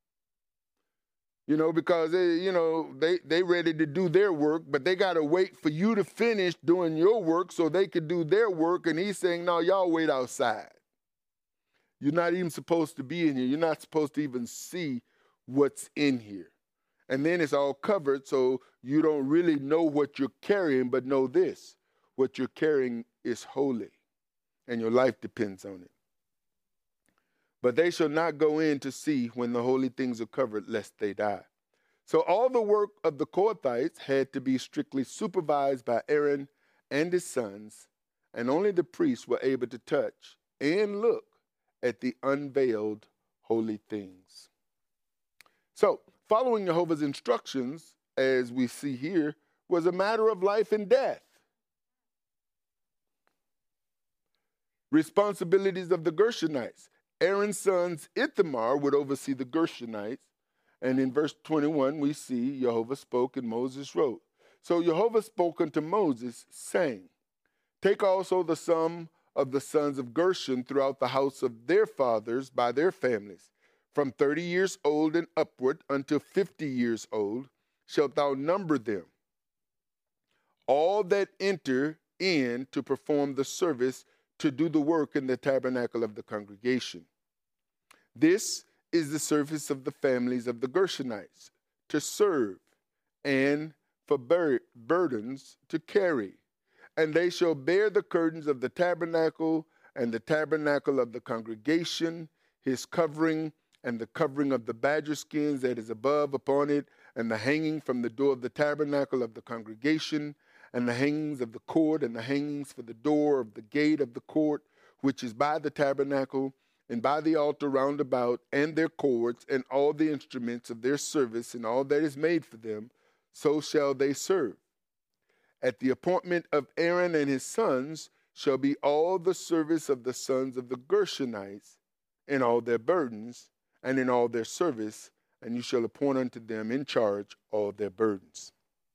Speaker 1: Because they ready to do their work, but they got to wait for you to finish doing your work so they could do their work. And he's saying, no, y'all wait outside. You're not even supposed to be in here. You're not supposed to even see what's in here. And then it's all covered, so you don't really know what you're carrying, but know this. What you're carrying is holy, and your life depends on it. But they shall not go in to see when the holy things are covered, lest they die. So all the work of the Kohathites had to be strictly supervised by Aaron and his sons, and only the priests were able to touch and look at the unveiled holy things. So, following Jehovah's instructions, as we see here, was a matter of life and death. Responsibilities of the Gershonites. Aaron's sons Ithamar would oversee the Gershonites. And in verse 21, we see Jehovah spoke and Moses wrote. So Jehovah spoke unto Moses, saying, take also the sum of the sons of Gershon throughout the house of their fathers by their families. From 30 years old and upward until 50 years old shalt thou number them. All that enter in to perform the service to do the work in the tabernacle of the congregation. This is the service of the families of the Gershonites, to serve and for burdens to carry. And they shall bear the curtains of the tabernacle and the tabernacle of the congregation, his covering, and the covering of the badger skins that is above upon it, and the hanging from the door of the tabernacle of the congregation, and the hangings of the court, and the hangings for the door of the gate of the court, which is by the tabernacle, and by the altar round about, and their cords, and all the instruments of their service, and all that is made for them, so shall they serve. At the appointment of Aaron and his sons shall be all the service of the sons of the Gershonites, in all their burdens, and in all their service, and you shall appoint unto them in charge all their burdens.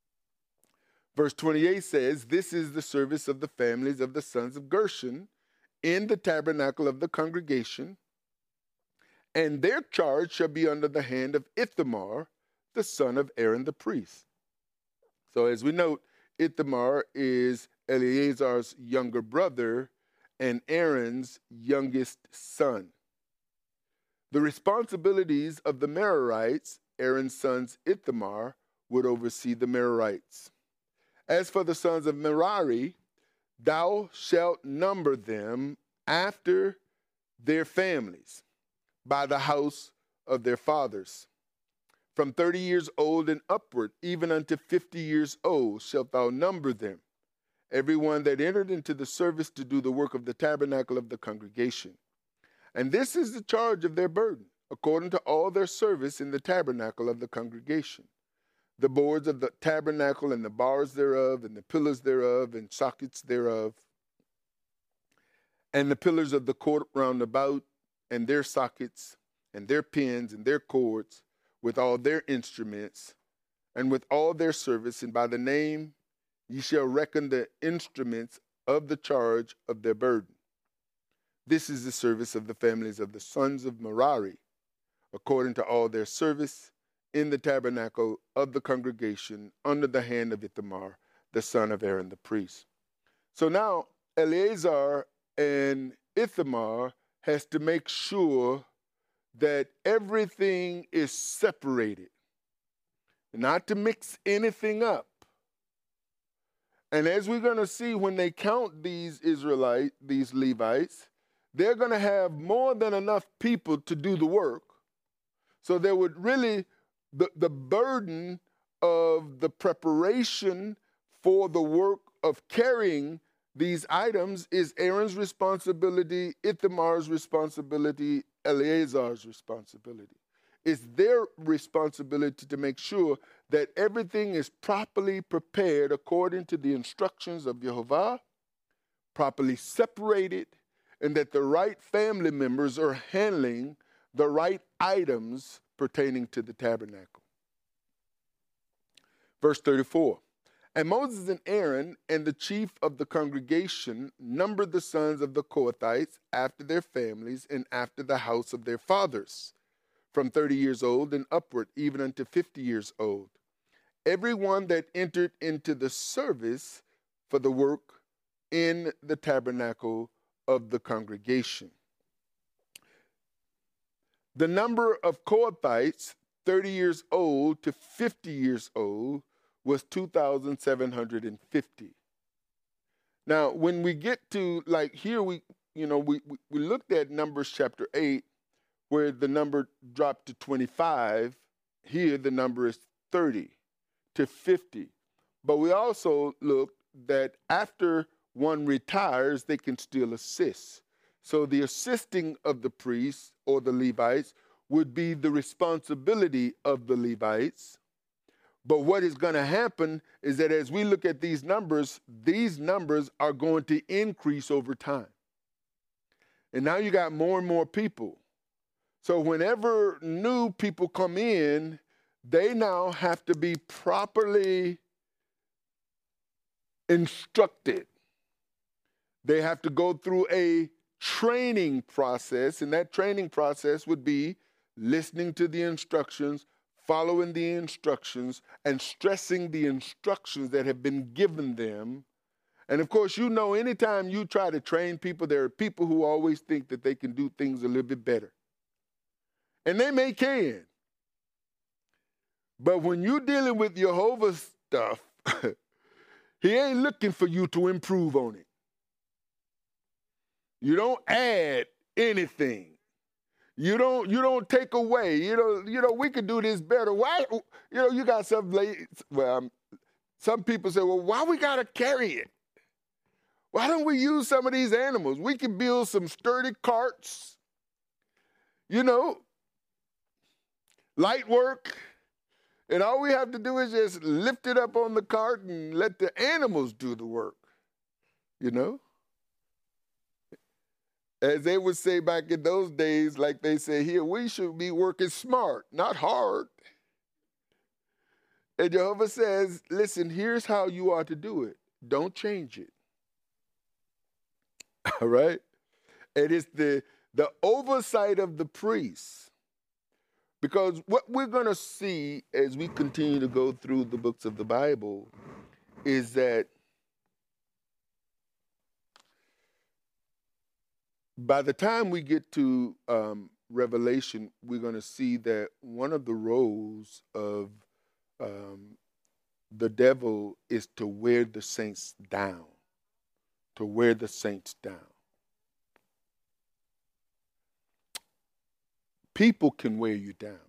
Speaker 1: Verse 28 says, this is the service of the families of the sons of Gershon in the tabernacle of the congregation, and their charge shall be under the hand of Ithamar, the son of Aaron the priest. So as we note, Ithamar is Eleazar's younger brother and Aaron's youngest son. The responsibilities of the Merarites, Aaron's sons Ithamar, would oversee the Merarites. As for the sons of Merari, thou shalt number them after their families, by the house of their fathers. From 30 years old and upward, even unto 50 years old, shalt thou number them, every one that entered into the service to do the work of the tabernacle of the congregation. And this is the charge of their burden, according to all their service in the tabernacle of the congregation. the boards of the tabernacle and the bars thereof and the pillars thereof and sockets thereof, and the pillars of the court round about and their sockets and their pins and their cords with all their instruments and with all their service, and by the name ye shall reckon the instruments of the charge of their burden. This is the service of the families of the sons of Merari, according to all their service in the tabernacle of the congregation under the hand of Ithamar, the son of Aaron the priest. So now Eleazar and Ithamar has to make sure that everything is separated, not to mix anything up. And as we're going to see, when they count these Levites, they're going to have more than enough people to do the work. So there would really, the burden of the preparation for the work of carrying these items is Aaron's responsibility, Ithamar's responsibility, Eleazar's responsibility. It's their responsibility to make sure that everything is properly prepared according to the instructions of Jehovah, properly separated, and that the right family members are handling the right items pertaining to the tabernacle. Verse 34, and Moses and Aaron and the chief of the congregation numbered the sons of the Kohathites after their families and after the house of their fathers, from 30 years old and upward, even unto 50 years old. Every one that entered into the service for the work in the tabernacle of the congregation. The number of Kohathites, 30 years old to 50 years old, was 2,750. Now, when we get to, like here, we looked at Numbers chapter 8, where the number dropped to 25. Here, the number is 30 to 50. But we also looked that after one retires, they can still assist. So the assisting of the priests or the Levites would be the responsibility of the Levites. But what is going to happen is that as we look at these numbers are going to increase over time. And now you got more and more people. So whenever new people come in, they now have to be properly instructed. They have to go through a training process, and that training process would be listening to the instructions, following the instructions, and stressing the instructions that have been given them. And of course, anytime you try to train people, there are people who always think that they can do things a little bit better. And they can. But when you're dealing with Jehovah's stuff, he ain't looking for you to improve on it. You don't add anything. You don't take away. We could do this better. Why? You got some some people say, well, why we gotta carry it? Why don't we use some of these animals? We can build some sturdy carts. Light work. And all we have to do is just lift it up on the cart and let the animals do the work. As they would say back in those days, like they say here, we should be working smart, not hard. And Jehovah says, listen, here's how you are to do it. Don't change it. All right? It is the oversight of the priests. Because what we're going to see as we continue to go through the books of the Bible is that by the time we get to Revelation, we're going to see that one of the roles of the devil is to wear the saints down. To wear the saints down. People can wear you down.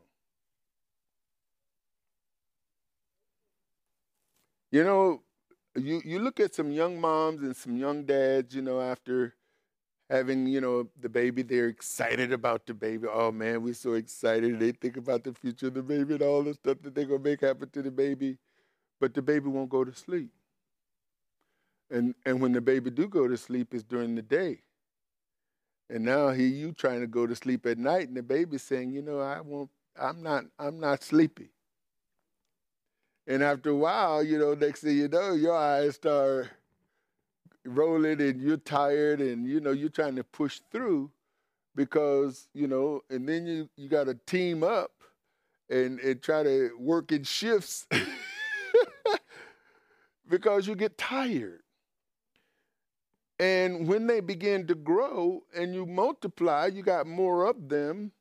Speaker 1: You look at some young moms and some young dads, after having, the baby. They're excited about the baby. Oh, man, we're so excited. They think about the future of the baby and all the stuff that they're going to make happen to the baby. But the baby won't go to sleep. And when the baby do go to sleep, it's during the day. And now here you trying to go to sleep at night, and the baby's saying, I'm not sleepy. And after a while, next thing you know, your eyes start rolling and you're tired and, you're trying to push through because, and then you got to team up and try to work in shifts because you get tired. And when they begin to grow and you multiply, you got more of them,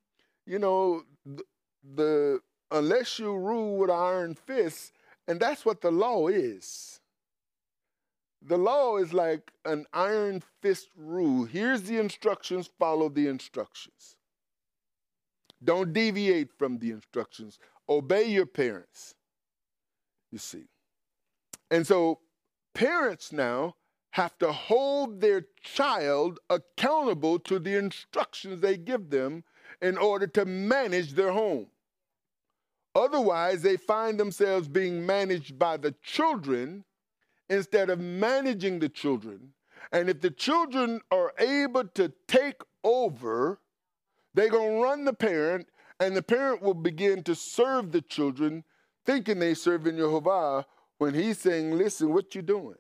Speaker 1: unless you rule with iron fists, and that's what the law is. The law is like an iron fist rule. Here's the instructions, follow the instructions. Don't deviate from the instructions. Obey your parents, you see. And so parents now have to hold their child accountable to the instructions they give them in order to manage their home. Otherwise, they find themselves being managed by the children instead of managing the children. And if the children are able to take over, they're going to run the parent, and the parent will begin to serve the children, thinking they serving Jehovah, when he's saying, listen, what you doing?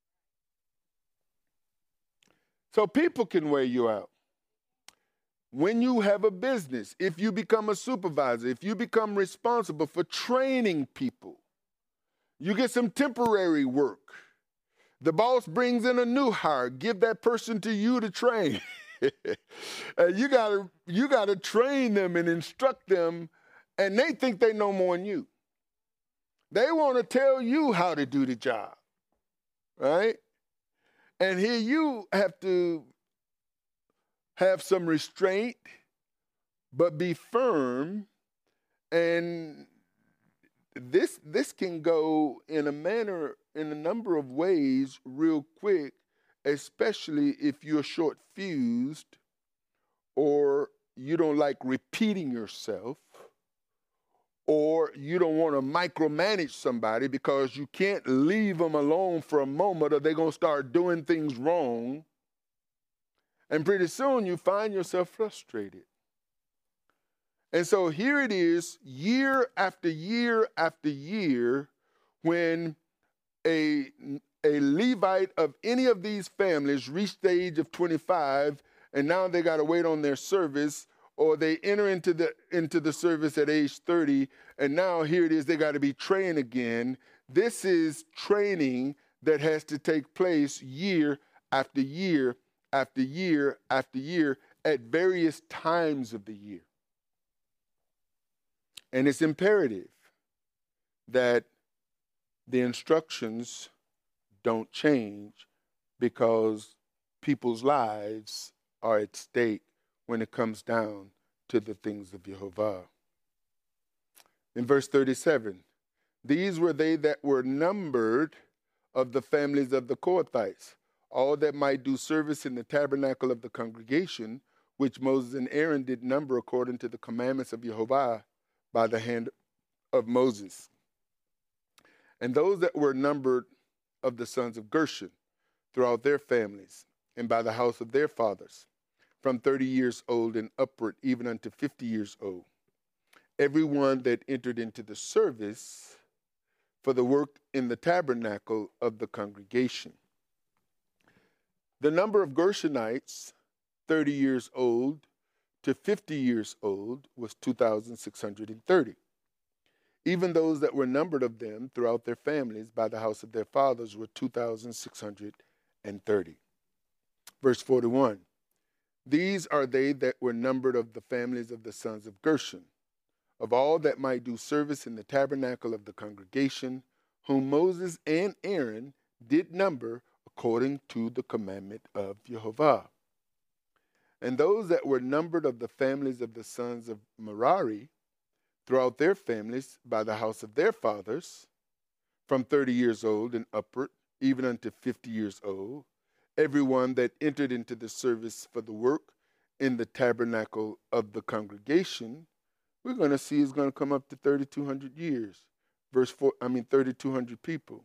Speaker 1: So people can wear you out. When you have a business, if you become a supervisor, if you become responsible for training people, you get some temporary work. The boss brings in a new hire, give that person to you to train. And you gotta train them and instruct them, and they think they know more than you. They want to tell you how to do the job, right? And here you have to have some restraint, but be firm. And this can go in a number of ways real quick, especially if you're short-fused or you don't like repeating yourself, or you don't want to micromanage somebody because you can't leave them alone for a moment or they're going to start doing things wrong. And pretty soon you find yourself frustrated. And so here it is, year after year after year, when a Levite of any of these families reach the age of 25, and now they got to wait on their service, or they enter into the service at age 30, and now here it is, they got to be trained again. This is training that has to take place year after year after year after year at various times of the year. And it's imperative that the instructions don't change because people's lives are at stake when it comes down to the things of Jehovah. In verse 37, these were they that were numbered of the families of the Kohathites, all that might do service in the tabernacle of the congregation, which Moses and Aaron did number according to the commandments of Jehovah by the hand of Moses. And those that were numbered of the sons of Gershon throughout their families, and by the house of their fathers, from 30 years old and upward, even unto 50 years old, every one that entered into the service for the work in the tabernacle of the congregation. The number of Gershonites, 30 years old to 50 years old, was 2,630. Even those that were numbered of them throughout their families by the house of their fathers were 2,630. Verse 41, these are they that were numbered of the families of the sons of Gershon, of all that might do service in the tabernacle of the congregation, whom Moses and Aaron did number according to the commandment of Jehovah. And those that were numbered of the families of the sons of Merari, throughout their families by the house of their fathers, from 30 years old and upward, even unto 50 years old, everyone that entered into the service for the work in the tabernacle of the congregation, we're going to see is going to come up to 3,200 years. 3,200 people.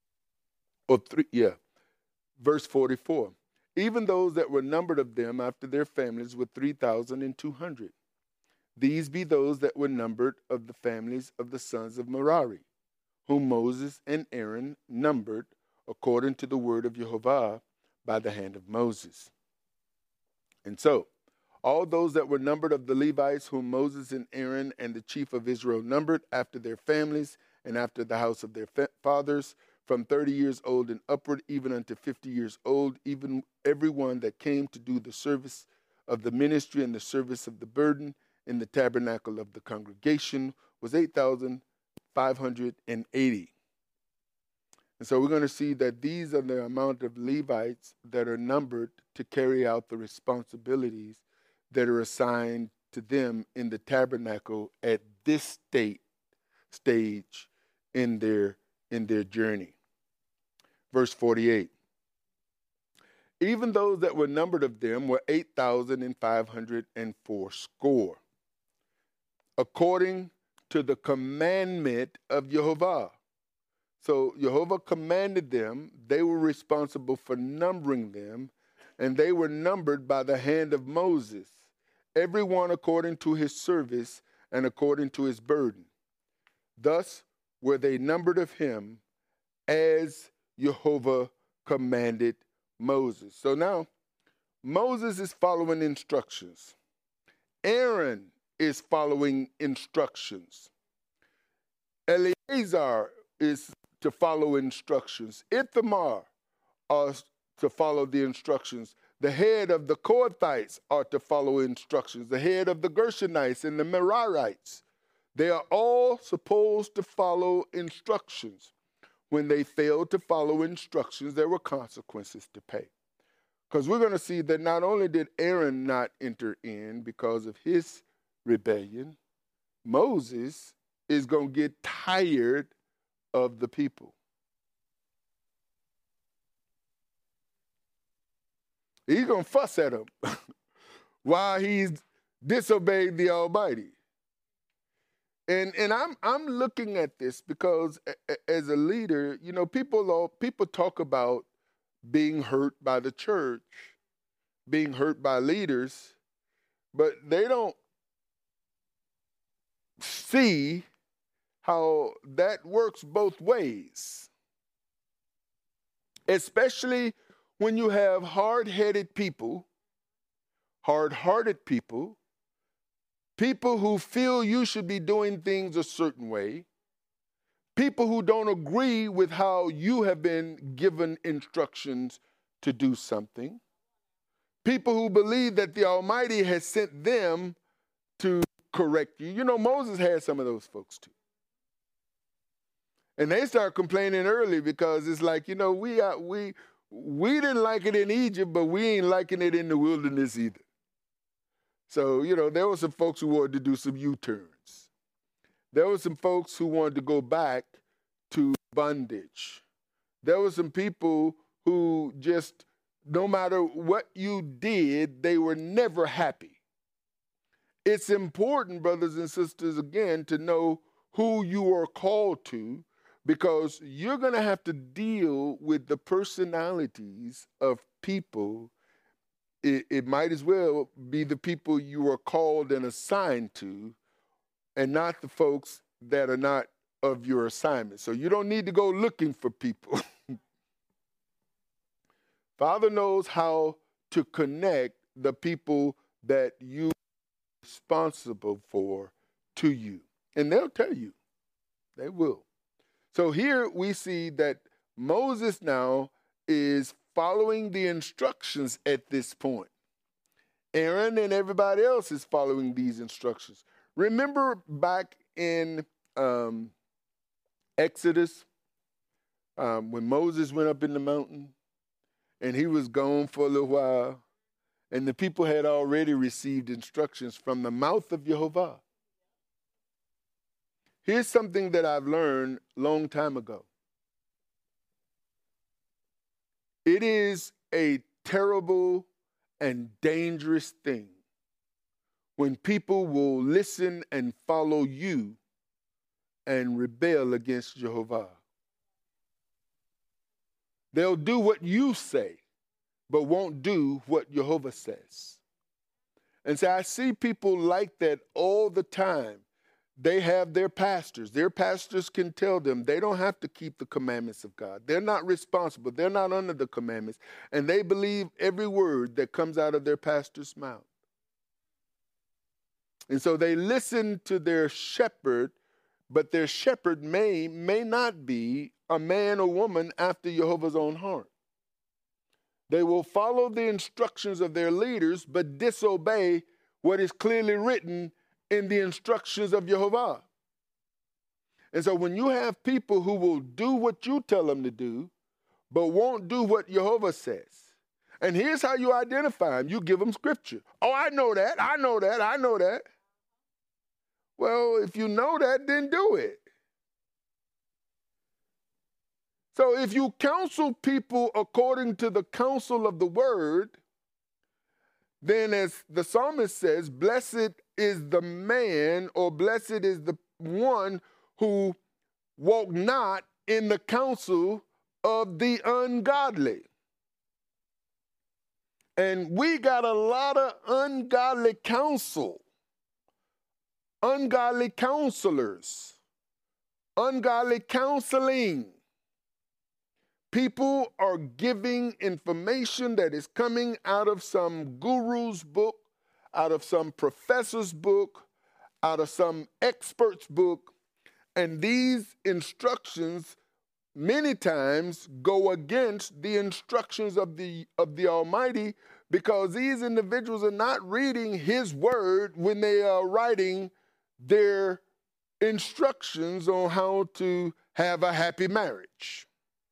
Speaker 1: Verse 44. Even those that were numbered of them after their families were 3,200. These be those that were numbered of the families of the sons of Merari, whom Moses and Aaron numbered according to the word of Jehovah by the hand of Moses. And so, all those that were numbered of the Levites, whom Moses and Aaron and the chief of Israel numbered after their families and after the house of their fathers, from 30 years old and upward, even unto 50 years old, even everyone that came to do the service of the ministry and the service of the burden in the tabernacle of the congregation, was 8,580. And so we're going to see that these are the amount of Levites that are numbered to carry out the responsibilities that are assigned to them in the tabernacle at this stage in their journey. Verse 48. Even those that were numbered of them were 8,504 score, according to the commandment of Jehovah. So Jehovah commanded them, they were responsible for numbering them, and they were numbered by the hand of Moses, everyone according to his service and according to his burden. Thus were they numbered of him as Jehovah commanded Moses. So now, Moses is following instructions. Aaron is following instructions. Eleazar is to follow instructions. Ithamar are to follow the instructions. The head of the Kohathites are to follow instructions. The head of the Gershonites and the Merarites, they are all supposed to follow instructions. When they failed to follow instructions, there were consequences to pay. Because we're going to see that not only did Aaron not enter in because of his rebellion, Moses is going to get tired of the people. He's going to fuss at them while he's disobeyed the Almighty. And I'm looking at this because as a leader, you know, people talk about being hurt by the church, being hurt by leaders, but they don't see how that works both ways. Especially when you have hard-headed people, hard-hearted people, people who feel you should be doing things a certain way, people who don't agree with how you have been given instructions to do something, people who believe that the Almighty has sent them to correct you. You know, Moses had some of those folks too. And they start complaining early because it's like, you know, we didn't like it in Egypt, but we ain't liking it in the wilderness either. So, you know, there were some folks who wanted to do some U-turns. There were some folks who wanted to go back to bondage. There were some people who just, no matter what you did, they were never happy. It's important, brothers and sisters, again, to know who you are called to, because you're going to have to deal with the personalities of people. It might as well be the people you are called and assigned to, and not the folks that are not of your assignment. So you don't need to go looking for people. Father knows how to connect the people that you are responsible for to you. And they'll tell you. They will. So here we see that Moses now is following the instructions at this point. Aaron and everybody else is following these instructions. Remember back in Exodus, when Moses went up in the mountain and he was gone for a little while, and the people had already received instructions from the mouth of Jehovah. Here's something that I've learned a long time ago. It is a terrible and dangerous thing when people will listen and follow you and rebel against Jehovah. They'll do what you say, but won't do what Jehovah says. And so I see people like that all the time. They have their pastors. Their pastors can tell them they don't have to keep the commandments of God. They're not responsible. They're not under the commandments. And they believe every word that comes out of their pastor's mouth. And so they listen to their shepherd, but their shepherd may not be a man or woman after Jehovah's own heart. They will follow the instructions of their leaders, but disobey what is clearly written in the instructions of Jehovah. And so when you have people who will do what you tell them to do, but won't do what Jehovah says, and here's how you identify them. You give them scripture. Oh, I know that, I know that, I know that. Well, if you know that, then do it. So if you counsel people according to the counsel of the word, then as the psalmist says, blessed is the man, or blessed is the one who walk not in the counsel of the ungodly. And we got a lot of ungodly counsel, ungodly counselors, ungodly counseling. People are giving information that is coming out of some guru's book, out of some professor's book, out of some expert's book, and these instructions many times go against the instructions of the Almighty, because these individuals are not reading His word when they are writing their instructions on how to have a happy marriage.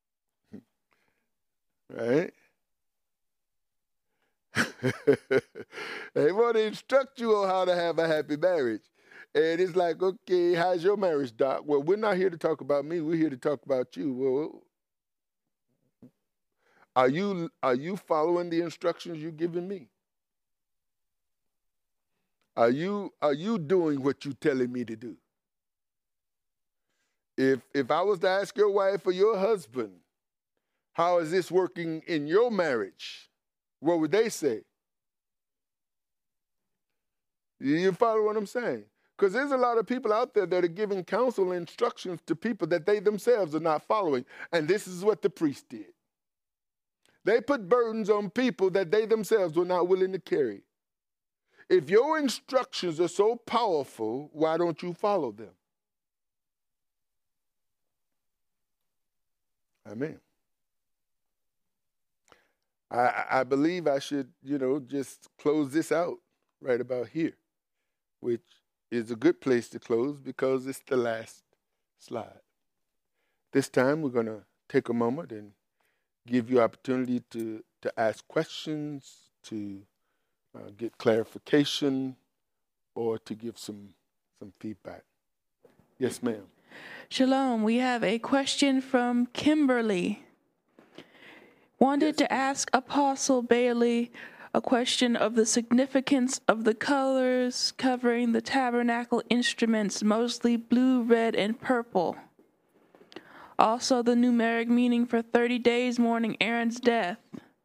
Speaker 1: Right? They want to instruct you on how to have a happy marriage. And it's like, okay, how's your marriage, Doc? Well, we're not here to talk about me. We're here to talk about you. Well, are you following the instructions you're giving me? Are you doing what you're telling me to do? If I was to ask your wife or your husband, how is this working in your marriage? What would they say? You follow what I'm saying? Because there's a lot of people out there that are giving counsel and instructions to people that they themselves are not following. And this is what the priest did. They put burdens on people that they themselves were not willing to carry. If your instructions are so powerful, why don't you follow them? Amen. I believe I should, just close this out right about here, which is a good place to close because it's the last slide. This time we're going to take a moment and give you opportunity to ask questions, to get clarification, or to give some feedback. Yes, ma'am.
Speaker 3: Shalom. We have a question from Kimberly. Wanted to ask Apostle Bailey a question of the significance of the colors covering the tabernacle instruments, mostly blue, red, and purple. Also, the numeric meaning for 30 days mourning Aaron's death.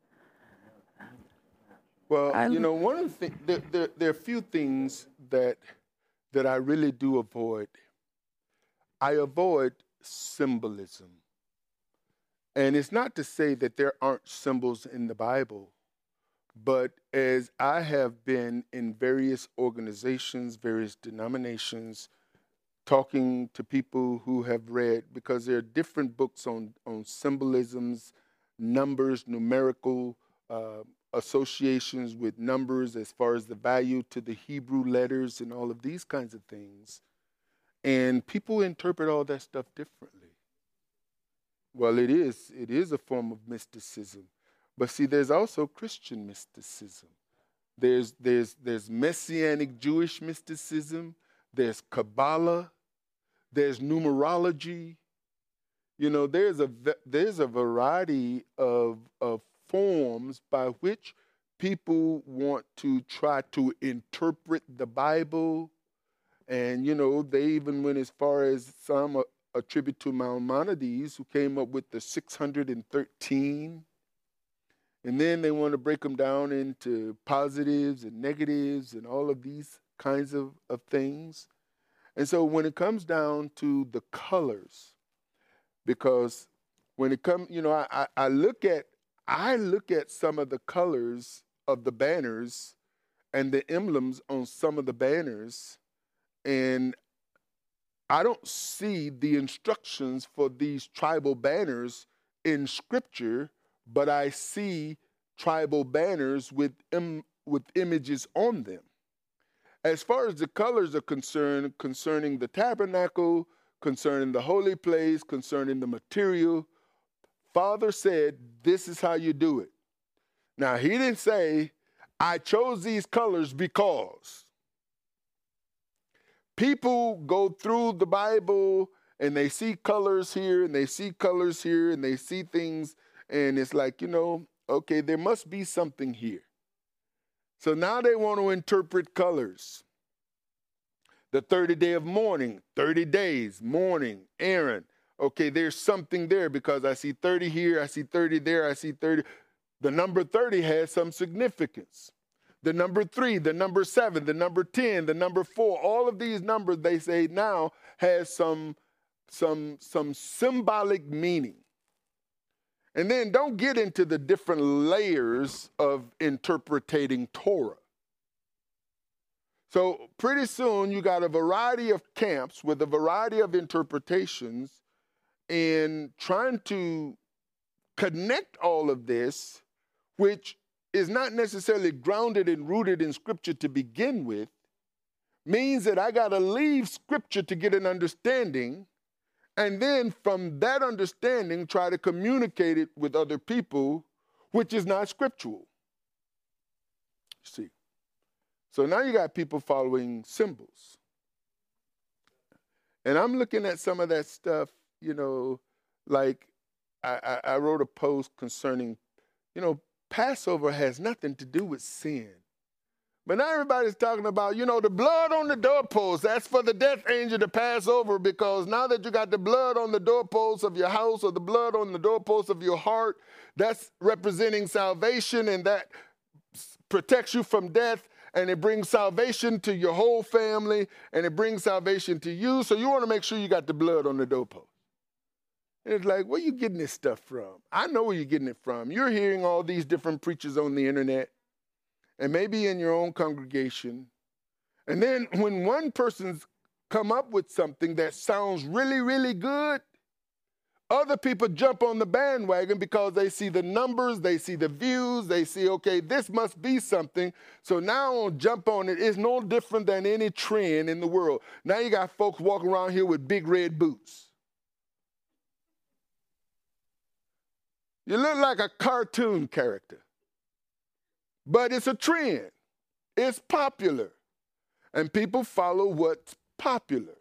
Speaker 1: Well, one of the things, there are a few things that I really do avoid. I avoid symbolism. And it's not to say that there aren't symbols in the Bible, but as I have been in various organizations, various denominations, talking to people who have read, because there are different books on symbolisms, numbers, numerical associations with numbers as far as the value to the Hebrew letters and all of these kinds of things. And people interpret all that stuff differently. Well, it is a form of mysticism. But see, there's also Christian mysticism. There's Messianic Jewish mysticism. There's Kabbalah. There's numerology. There's a variety of forms by which people want to try to interpret the Bible. And, they even went as far as some attribute to Maimonides, who came up with the 613. And then they want to break them down into positives and negatives and all of these kinds of things. And so when it comes down to the colors, because when it comes, I look at some of the colors of the banners and the emblems on some of the banners, and I don't see the instructions for these tribal banners in Scripture, but I see tribal banners with images on them. As far as the colors are concerned, concerning the tabernacle, concerning the holy place, concerning the material, Father said, this is how you do it. Now, he didn't say, I chose these colors because. People go through the Bible and they see colors here and they see colors here and they see things, and it's like, okay, there must be something here. So now they want to interpret colors. The 30 day of mourning, 30 days, mourning, Aaron. Okay, there's something there because I see 30 here, I see 30 there, I see 30. The number 30 has some significance. The number 3, the number 7, the number 10, the number 4, all of these numbers, they say now, has some symbolic meaning. And then don't get into the different layers of interpreting Torah. So pretty soon you got a variety of camps with a variety of interpretations, and trying to connect all of this, which is not necessarily grounded and rooted in Scripture to begin with, means that I got to leave Scripture to get an understanding, and then from that understanding try to communicate it with other people, which is not scriptural. See? So now you got people following symbols. And I'm looking at some of that stuff, like I wrote a post concerning, Passover has nothing to do with sin. But now everybody's talking about, the blood on the doorpost. That's for the death angel to pass over, because now that you got the blood on the doorpost of your house or the blood on the doorpost of your heart, that's representing salvation, and that protects you from death, and it brings salvation to your whole family, and it brings salvation to you. So you want to make sure you got the blood on the doorpost. And it's like, where are you getting this stuff from? I know where you're getting it from. You're hearing all these different preachers on the internet, and maybe in your own congregation. And then when one person's come up with something that sounds really, really good, other people jump on the bandwagon because they see the numbers, they see the views, they see, okay, this must be something. So now I'll jump on it. It's no different than any trend in the world. Now you got folks walking around here with big red boots. You look like a cartoon character. But it's a trend. It's popular. And people follow what's popular.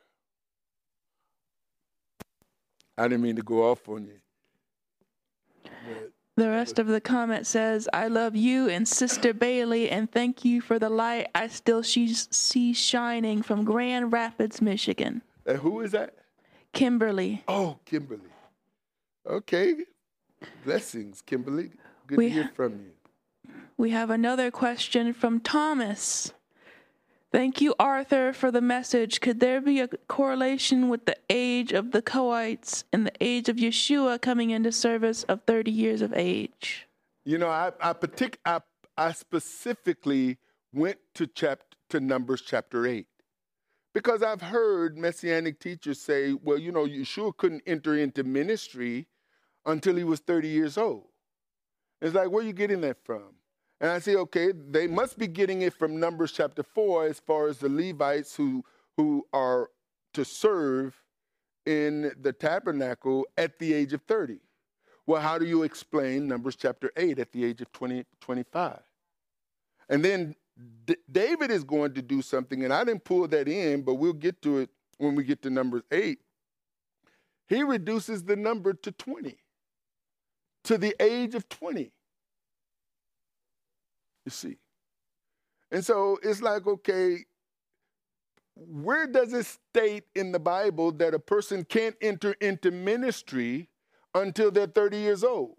Speaker 1: I didn't mean to go off on you.
Speaker 3: The rest of the comment says, I love you and Sister Bailey, and thank you for the light I still see shining from Grand Rapids, Michigan.
Speaker 1: And who is that?
Speaker 3: Kimberly.
Speaker 1: Oh, Kimberly. Okay. Blessings, Kimberly. Good to hear from you.
Speaker 3: We have another question from Thomas. Thank you, Arthur, for the message. Could there be a correlation with the age of the Cohites and the age of Yeshua coming into service of 30 years of age?
Speaker 1: I specifically went to Numbers chapter 8 because I've heard Messianic teachers say, well, Yeshua couldn't enter into ministry until he was 30 years old. It's like, where are you getting that from? And I say, okay, they must be getting it from Numbers chapter 4 as far as the Levites who are to serve in the tabernacle at the age of 30. Well, how do you explain Numbers chapter 8 at the age of 25? And then David is going to do something, and I didn't pull that in, but we'll get to it when we get to Numbers 8. He reduces the number to 20, to the age of 20. You see. And so it's like, okay, where does it state in the Bible that a person can't enter into ministry until they're 30 years old?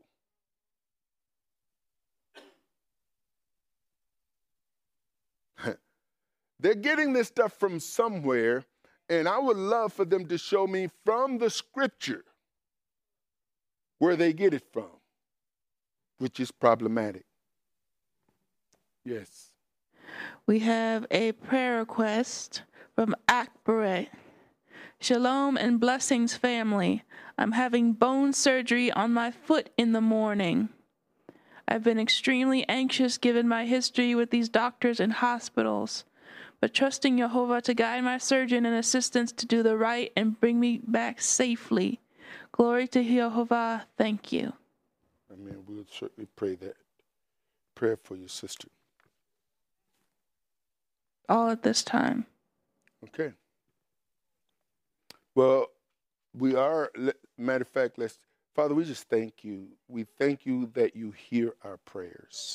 Speaker 1: They're getting this stuff from somewhere, and I would love for them to show me from the scripture where they get it from, which is problematic. Yes.
Speaker 3: We have a prayer request from Akbaret. Shalom and blessings, family. I'm having bone surgery on my foot in the morning. I've been extremely anxious given my history with these doctors and hospitals, but trusting Jehovah to guide my surgeon and assistants to do the right and bring me back safely. Glory to Jehovah. Thank you.
Speaker 1: Amen. We'll certainly pray that prayer for your sister.
Speaker 3: All at this time.
Speaker 1: Okay. Well, we are, matter of fact, Father, we just thank you. We thank you that you hear our prayers.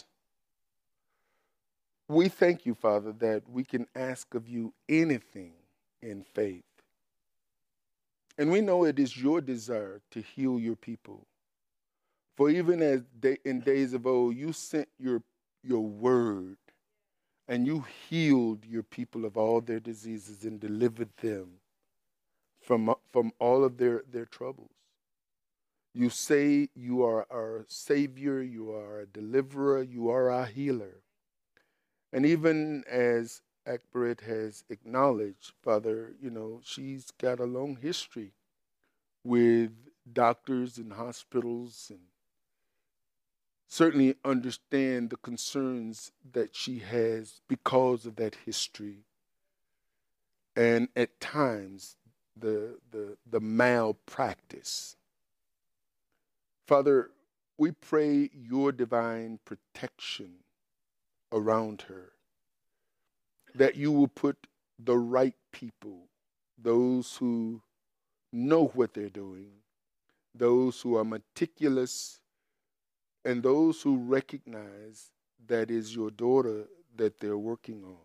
Speaker 1: We thank you, Father, that we can ask of you anything in faith. And we know it is your desire to heal your people. For even as in days of old, you sent your word and you healed your people of all their diseases and delivered them from all of their troubles. You say you are our Savior, you are our deliverer, you are our healer. And even as Akbaret has acknowledged, Father, she's got a long history with doctors and hospitals, and certainly understand the concerns that she has because of that history. And at times, the malpractice. Father, we pray your divine protection around her, that you will put the right people, those who know what they're doing, those who are meticulous, and those who recognize that is your daughter that they're working on.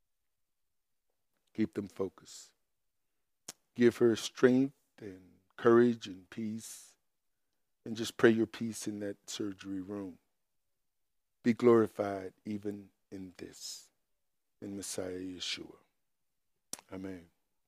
Speaker 1: Keep them focused. Give her strength and courage and peace. And just pray your peace in that surgery room. Be glorified even in this, in Messiah Yeshua. Amen.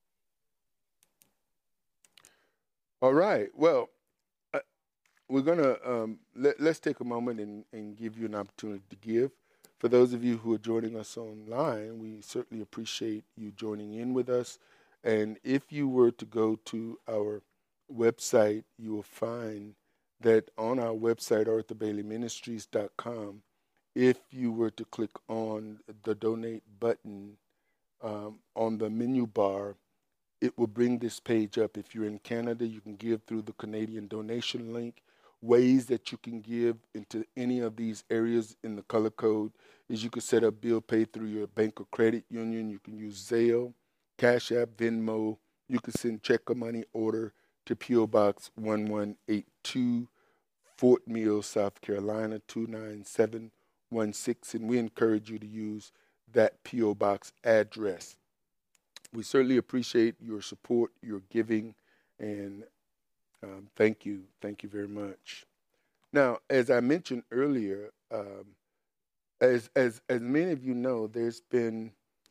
Speaker 1: All right. Well, we're going to, let's take a moment and give you an opportunity to give. For those of you who are joining us online, we certainly appreciate you joining in with us. And if you were to go to our website, you will find that on our website, ArthurBaileyMinistries.com, if you were to click on the donate button on the menu bar, it will bring this page up. If you're in Canada, you can give through the Canadian donation link. Ways that you can give into any of these areas in the color code is you can set up bill pay through your bank or credit union. You can use Zelle, Cash App, Venmo. You can send check or money order to P.O. Box 1182, Fort Mill, South Carolina, 29716. And we encourage you to use that P.O. Box address. We certainly appreciate your support, your giving, and thank you. Thank you very much. Now, as I mentioned earlier, as many of you know, there's been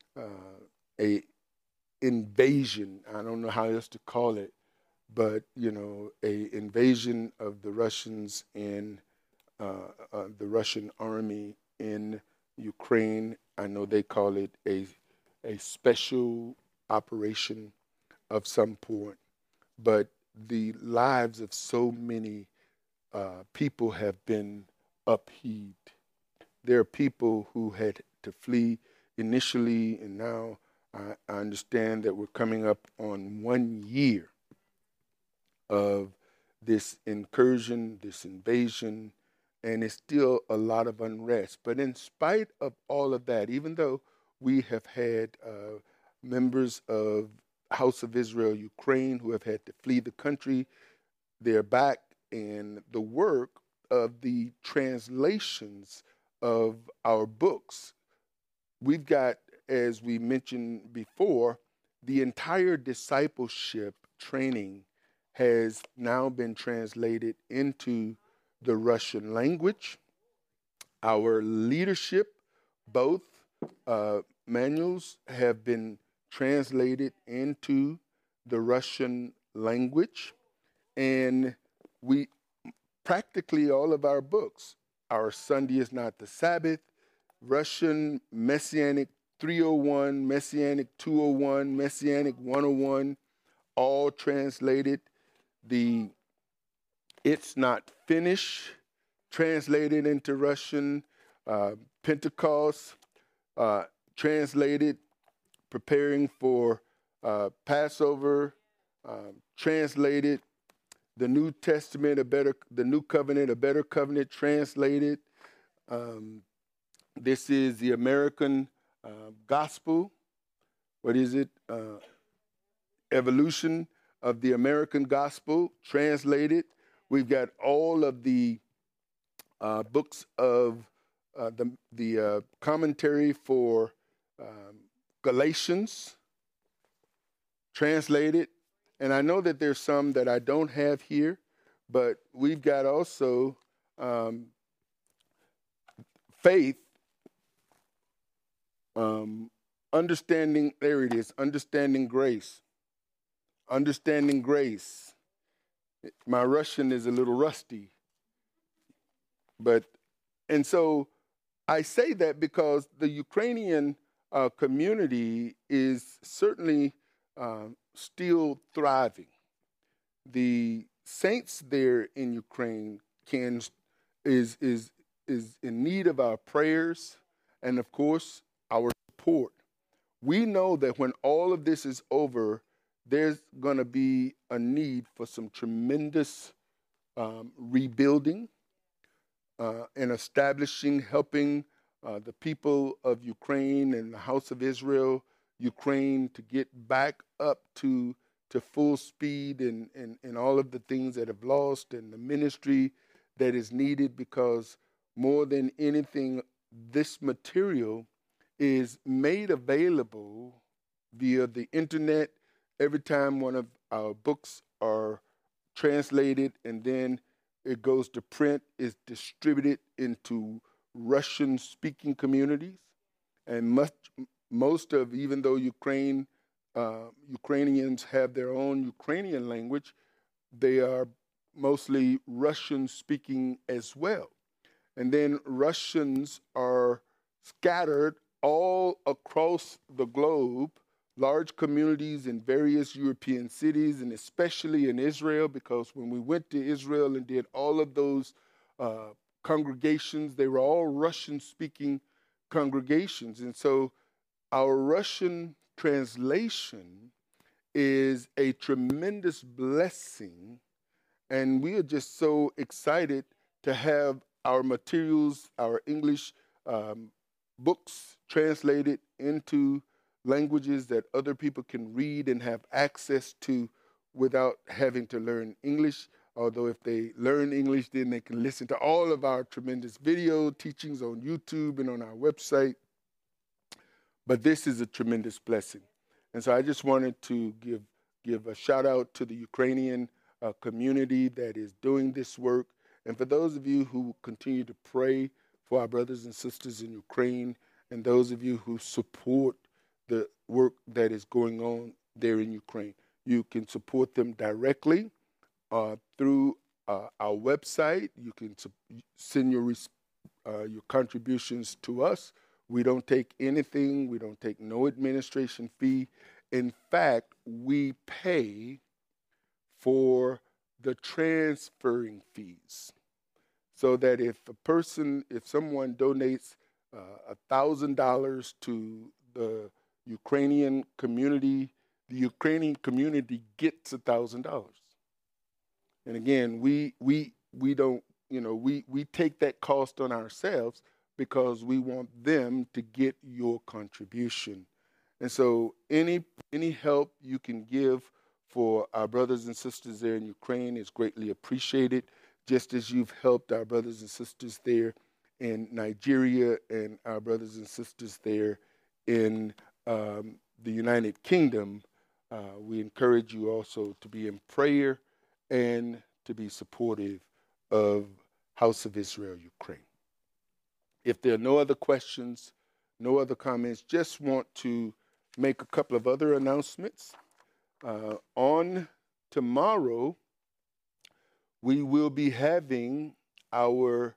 Speaker 1: a invasion. I don't know how else to call it, but a invasion of the Russians in the Russian army in Ukraine. I know they call it a special operation of some point, but the lives of so many people have been upheaved. There are people who had to flee initially, and now I understand that we're coming up on 1 year of this incursion, this invasion, and it's still a lot of unrest. But in spite of all of that, even though we have had members of House of Israel Ukraine who have had to flee the country, they're back, and the work of the translations of our books. We've got, as we mentioned before, the entire discipleship training has now been translated into the Russian language. Our leadership, both manuals, have been translated into the Russian language. And we practically all of our books, our Sunday is Not the Sabbath, Russian Messianic 301, Messianic 201, Messianic 101, all translated. The It's Not Finished, translated into Russian, Pentecost, translated, preparing for Passover, translated, the New Testament, the New Covenant, a Better Covenant, translated. This is the American Gospel. What is it? Evolution of the American Gospel, translated. We've got all of the books of the commentary for Galatians, translated. And I know that there's some that I don't have here, but we've got also faith, understanding, there it is, understanding grace. Understanding grace. My Russian is a little rusty. And so I say that because the Ukrainian community is certainly still thriving. The saints there in Ukraine is in need of our prayers and, of course, our support. We know that when all of this is over, there's going to be a need for some tremendous rebuilding and establishing, helping the people of Ukraine and the house of Israel, Ukraine, to get back up to full speed and all of the things that have lost and the ministry that is needed, because more than anything, this material is made available via the internet. Every time one of our books are translated and then it goes to print, it's distributed into Russian-speaking communities. And most of, even though Ukrainians have their own Ukrainian language, they are mostly Russian-speaking as well. And then Russians are scattered all across the globe, large communities in various European cities, and especially in Israel, because when we went to Israel and did all of those congregations, they were all Russian-speaking congregations. And so our Russian translation is a tremendous blessing, and we are just so excited to have our materials, our English books translated into languages that other people can read and have access to without having to learn English. Although if they learn English, then they can listen to all of our tremendous video teachings on YouTube and on our website. But this is a tremendous blessing. And so I just wanted to give a shout out to the Ukrainian community that is doing this work. And for those of you who continue to pray for our brothers and sisters in Ukraine, and those of you who support the work that is going on there in Ukraine, you can support them directly through our website. You can send your contributions to us. We don't take anything. We don't take no administration fee. In fact, we pay for the transferring fees, so that if someone donates $1,000 to the Ukrainian community, the Ukrainian community gets $1,000. And again, we don't, we take that cost on ourselves because we want them to get your contribution. And so any help you can give for our brothers and sisters there in Ukraine is greatly appreciated, just as you've helped our brothers and sisters there in Nigeria and our brothers and sisters there in the United Kingdom, we encourage you also to be in prayer and to be supportive of House of Israel Ukraine. If there are no other questions, no other comments, just want to make a couple of other announcements. On tomorrow, we will be having our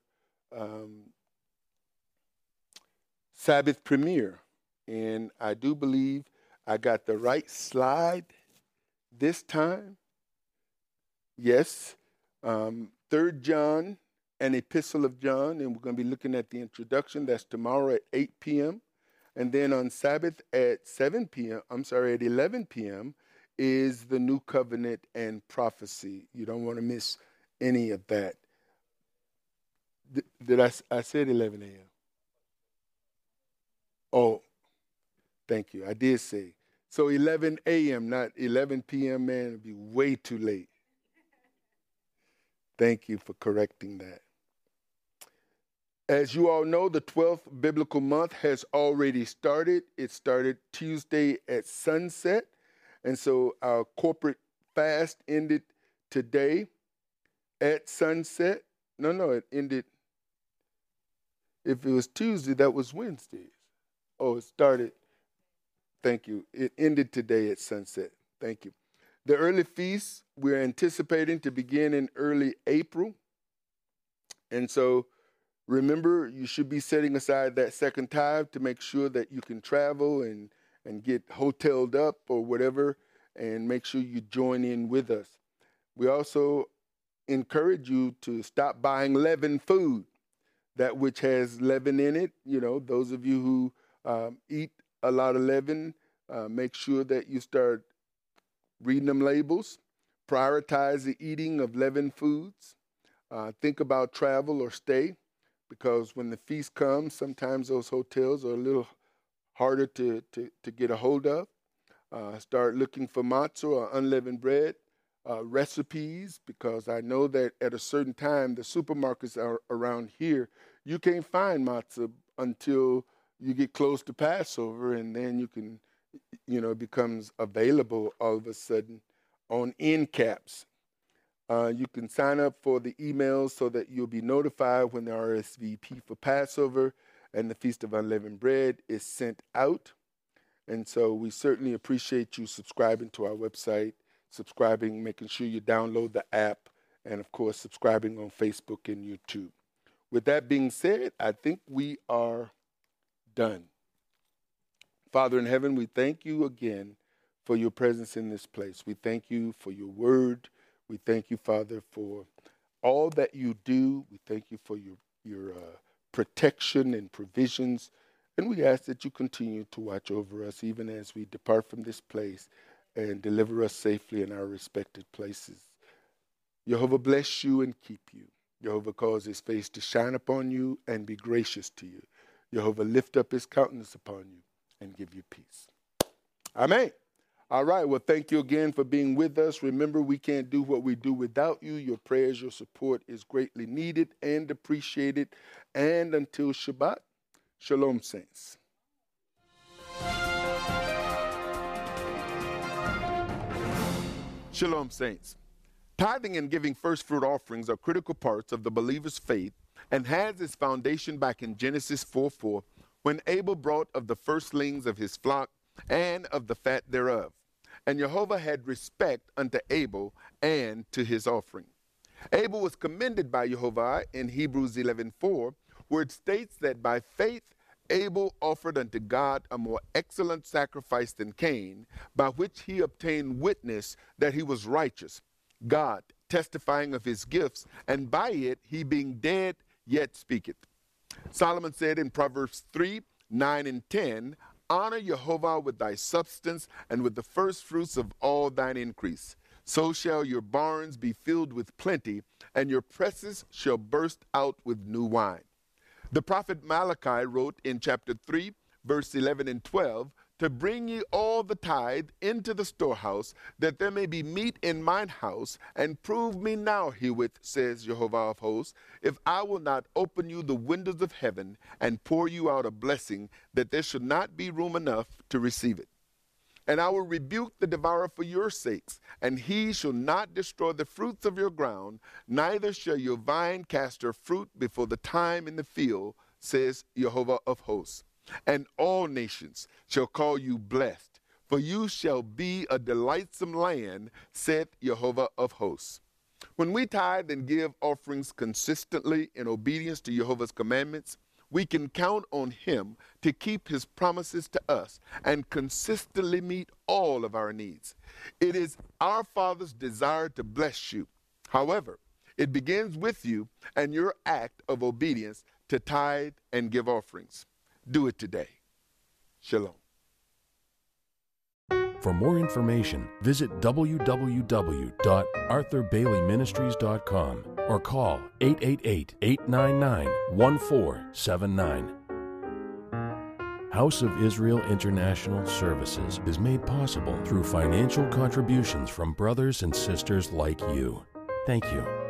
Speaker 1: Sabbath premiere. And I do believe I got the right slide this time. Yes, 3 John, an epistle of John, and we're going to be looking at the introduction. That's tomorrow at 8 p.m. And then on Sabbath at 11 p.m. is the New Covenant and Prophecy. You don't want to miss any of that. Did I said 11 a.m.? Oh, thank you. I did say. So 11 a.m., not 11 p.m., man. It'd be way too late. Thank you for correcting that. As you all know, the 12th biblical month has already started. It started Tuesday at sunset. And so our corporate fast ended today at sunset. No, it ended. If it was Tuesday, that was Wednesday. Oh, it started. Thank you. It ended today at sunset. Thank you. The early feasts we're anticipating to begin in early April. And so remember, you should be setting aside that second tithe to make sure that you can travel and get hoteled up or whatever, and make sure you join in with us. We also encourage you to stop buying leavened food, that which has leaven in it. You know, those of you who eat a lot of leaven, make sure that you start reading them labels. Prioritize the eating of leavened foods. Think about travel or stay, because when the feast comes, sometimes those hotels are a little harder to get a hold of. Start looking for matzah or unleavened bread recipes, because I know that at a certain time, the supermarkets are around here, you can't find matzah until you get close to Passover, and then you can, it becomes available all of a sudden on end caps. You can sign up for the emails so that you'll be notified when the RSVP for Passover and the Feast of Unleavened Bread is sent out. And so we certainly appreciate you subscribing to our website, making sure you download the app, and of course, subscribing on Facebook and YouTube. With that being said, I think we are done. Father in heaven, we thank you again for your presence in this place. We thank you for your word. We thank you, Father, for all that you do. We thank you for your protection and provisions. And we ask that you continue to watch over us even as we depart from this place and deliver us safely in our respective places. Jehovah bless you and keep you. Jehovah cause his face to shine upon you and be gracious to you. Jehovah lift up his countenance upon you and give you peace. Amen. All right. Well, thank you again for being with us. Remember, we can't do what we do without you. Your prayers, your support is greatly needed and appreciated. And until Shabbat, shalom, saints. Shalom, saints. Tithing and giving first fruit offerings are critical parts of the believer's faith and has its foundation back in Genesis 4:4, when Abel brought of the firstlings of his flock and of the fat thereof. And Jehovah had respect unto Abel and to his offering. Abel was commended by Jehovah in Hebrews 11:4, where it states that by faith Abel offered unto God a more excellent sacrifice than Cain, by which he obtained witness that he was righteous, God testifying of his gifts, and by it he being dead yet speaketh. Solomon said in Proverbs 3:9 and 10, honor Jehovah with thy substance and with the first fruits of all thine increase. So shall your barns be filled with plenty, and your presses shall burst out with new wine. The prophet Malachi wrote in chapter 3, verse 11 and 12, to bring ye all the tithe into the storehouse, that there may be meat in mine house, and prove me now herewith, says Jehovah of hosts, if I will not open you the windows of heaven and pour you out a blessing, that there should not be room enough to receive it. And I will rebuke the devourer for your sakes, and he shall not destroy the fruits of your ground, neither shall your vine cast her fruit before the time in the field, says Jehovah of hosts. And all nations shall call you blessed, for you shall be a delightsome land, saith Jehovah of hosts. When we tithe and give offerings consistently in obedience to Jehovah's commandments, we can count on him to keep his promises to us and consistently meet all of our needs. It is our Father's desire to bless you. However, it begins with you and your act of obedience to tithe and give offerings. Do it today. Shalom.
Speaker 2: For more information, visit www.arthurbaileyministries.com or call 888-899-1479. House of Israel International Services is made possible through financial contributions from brothers and sisters like you. Thank you.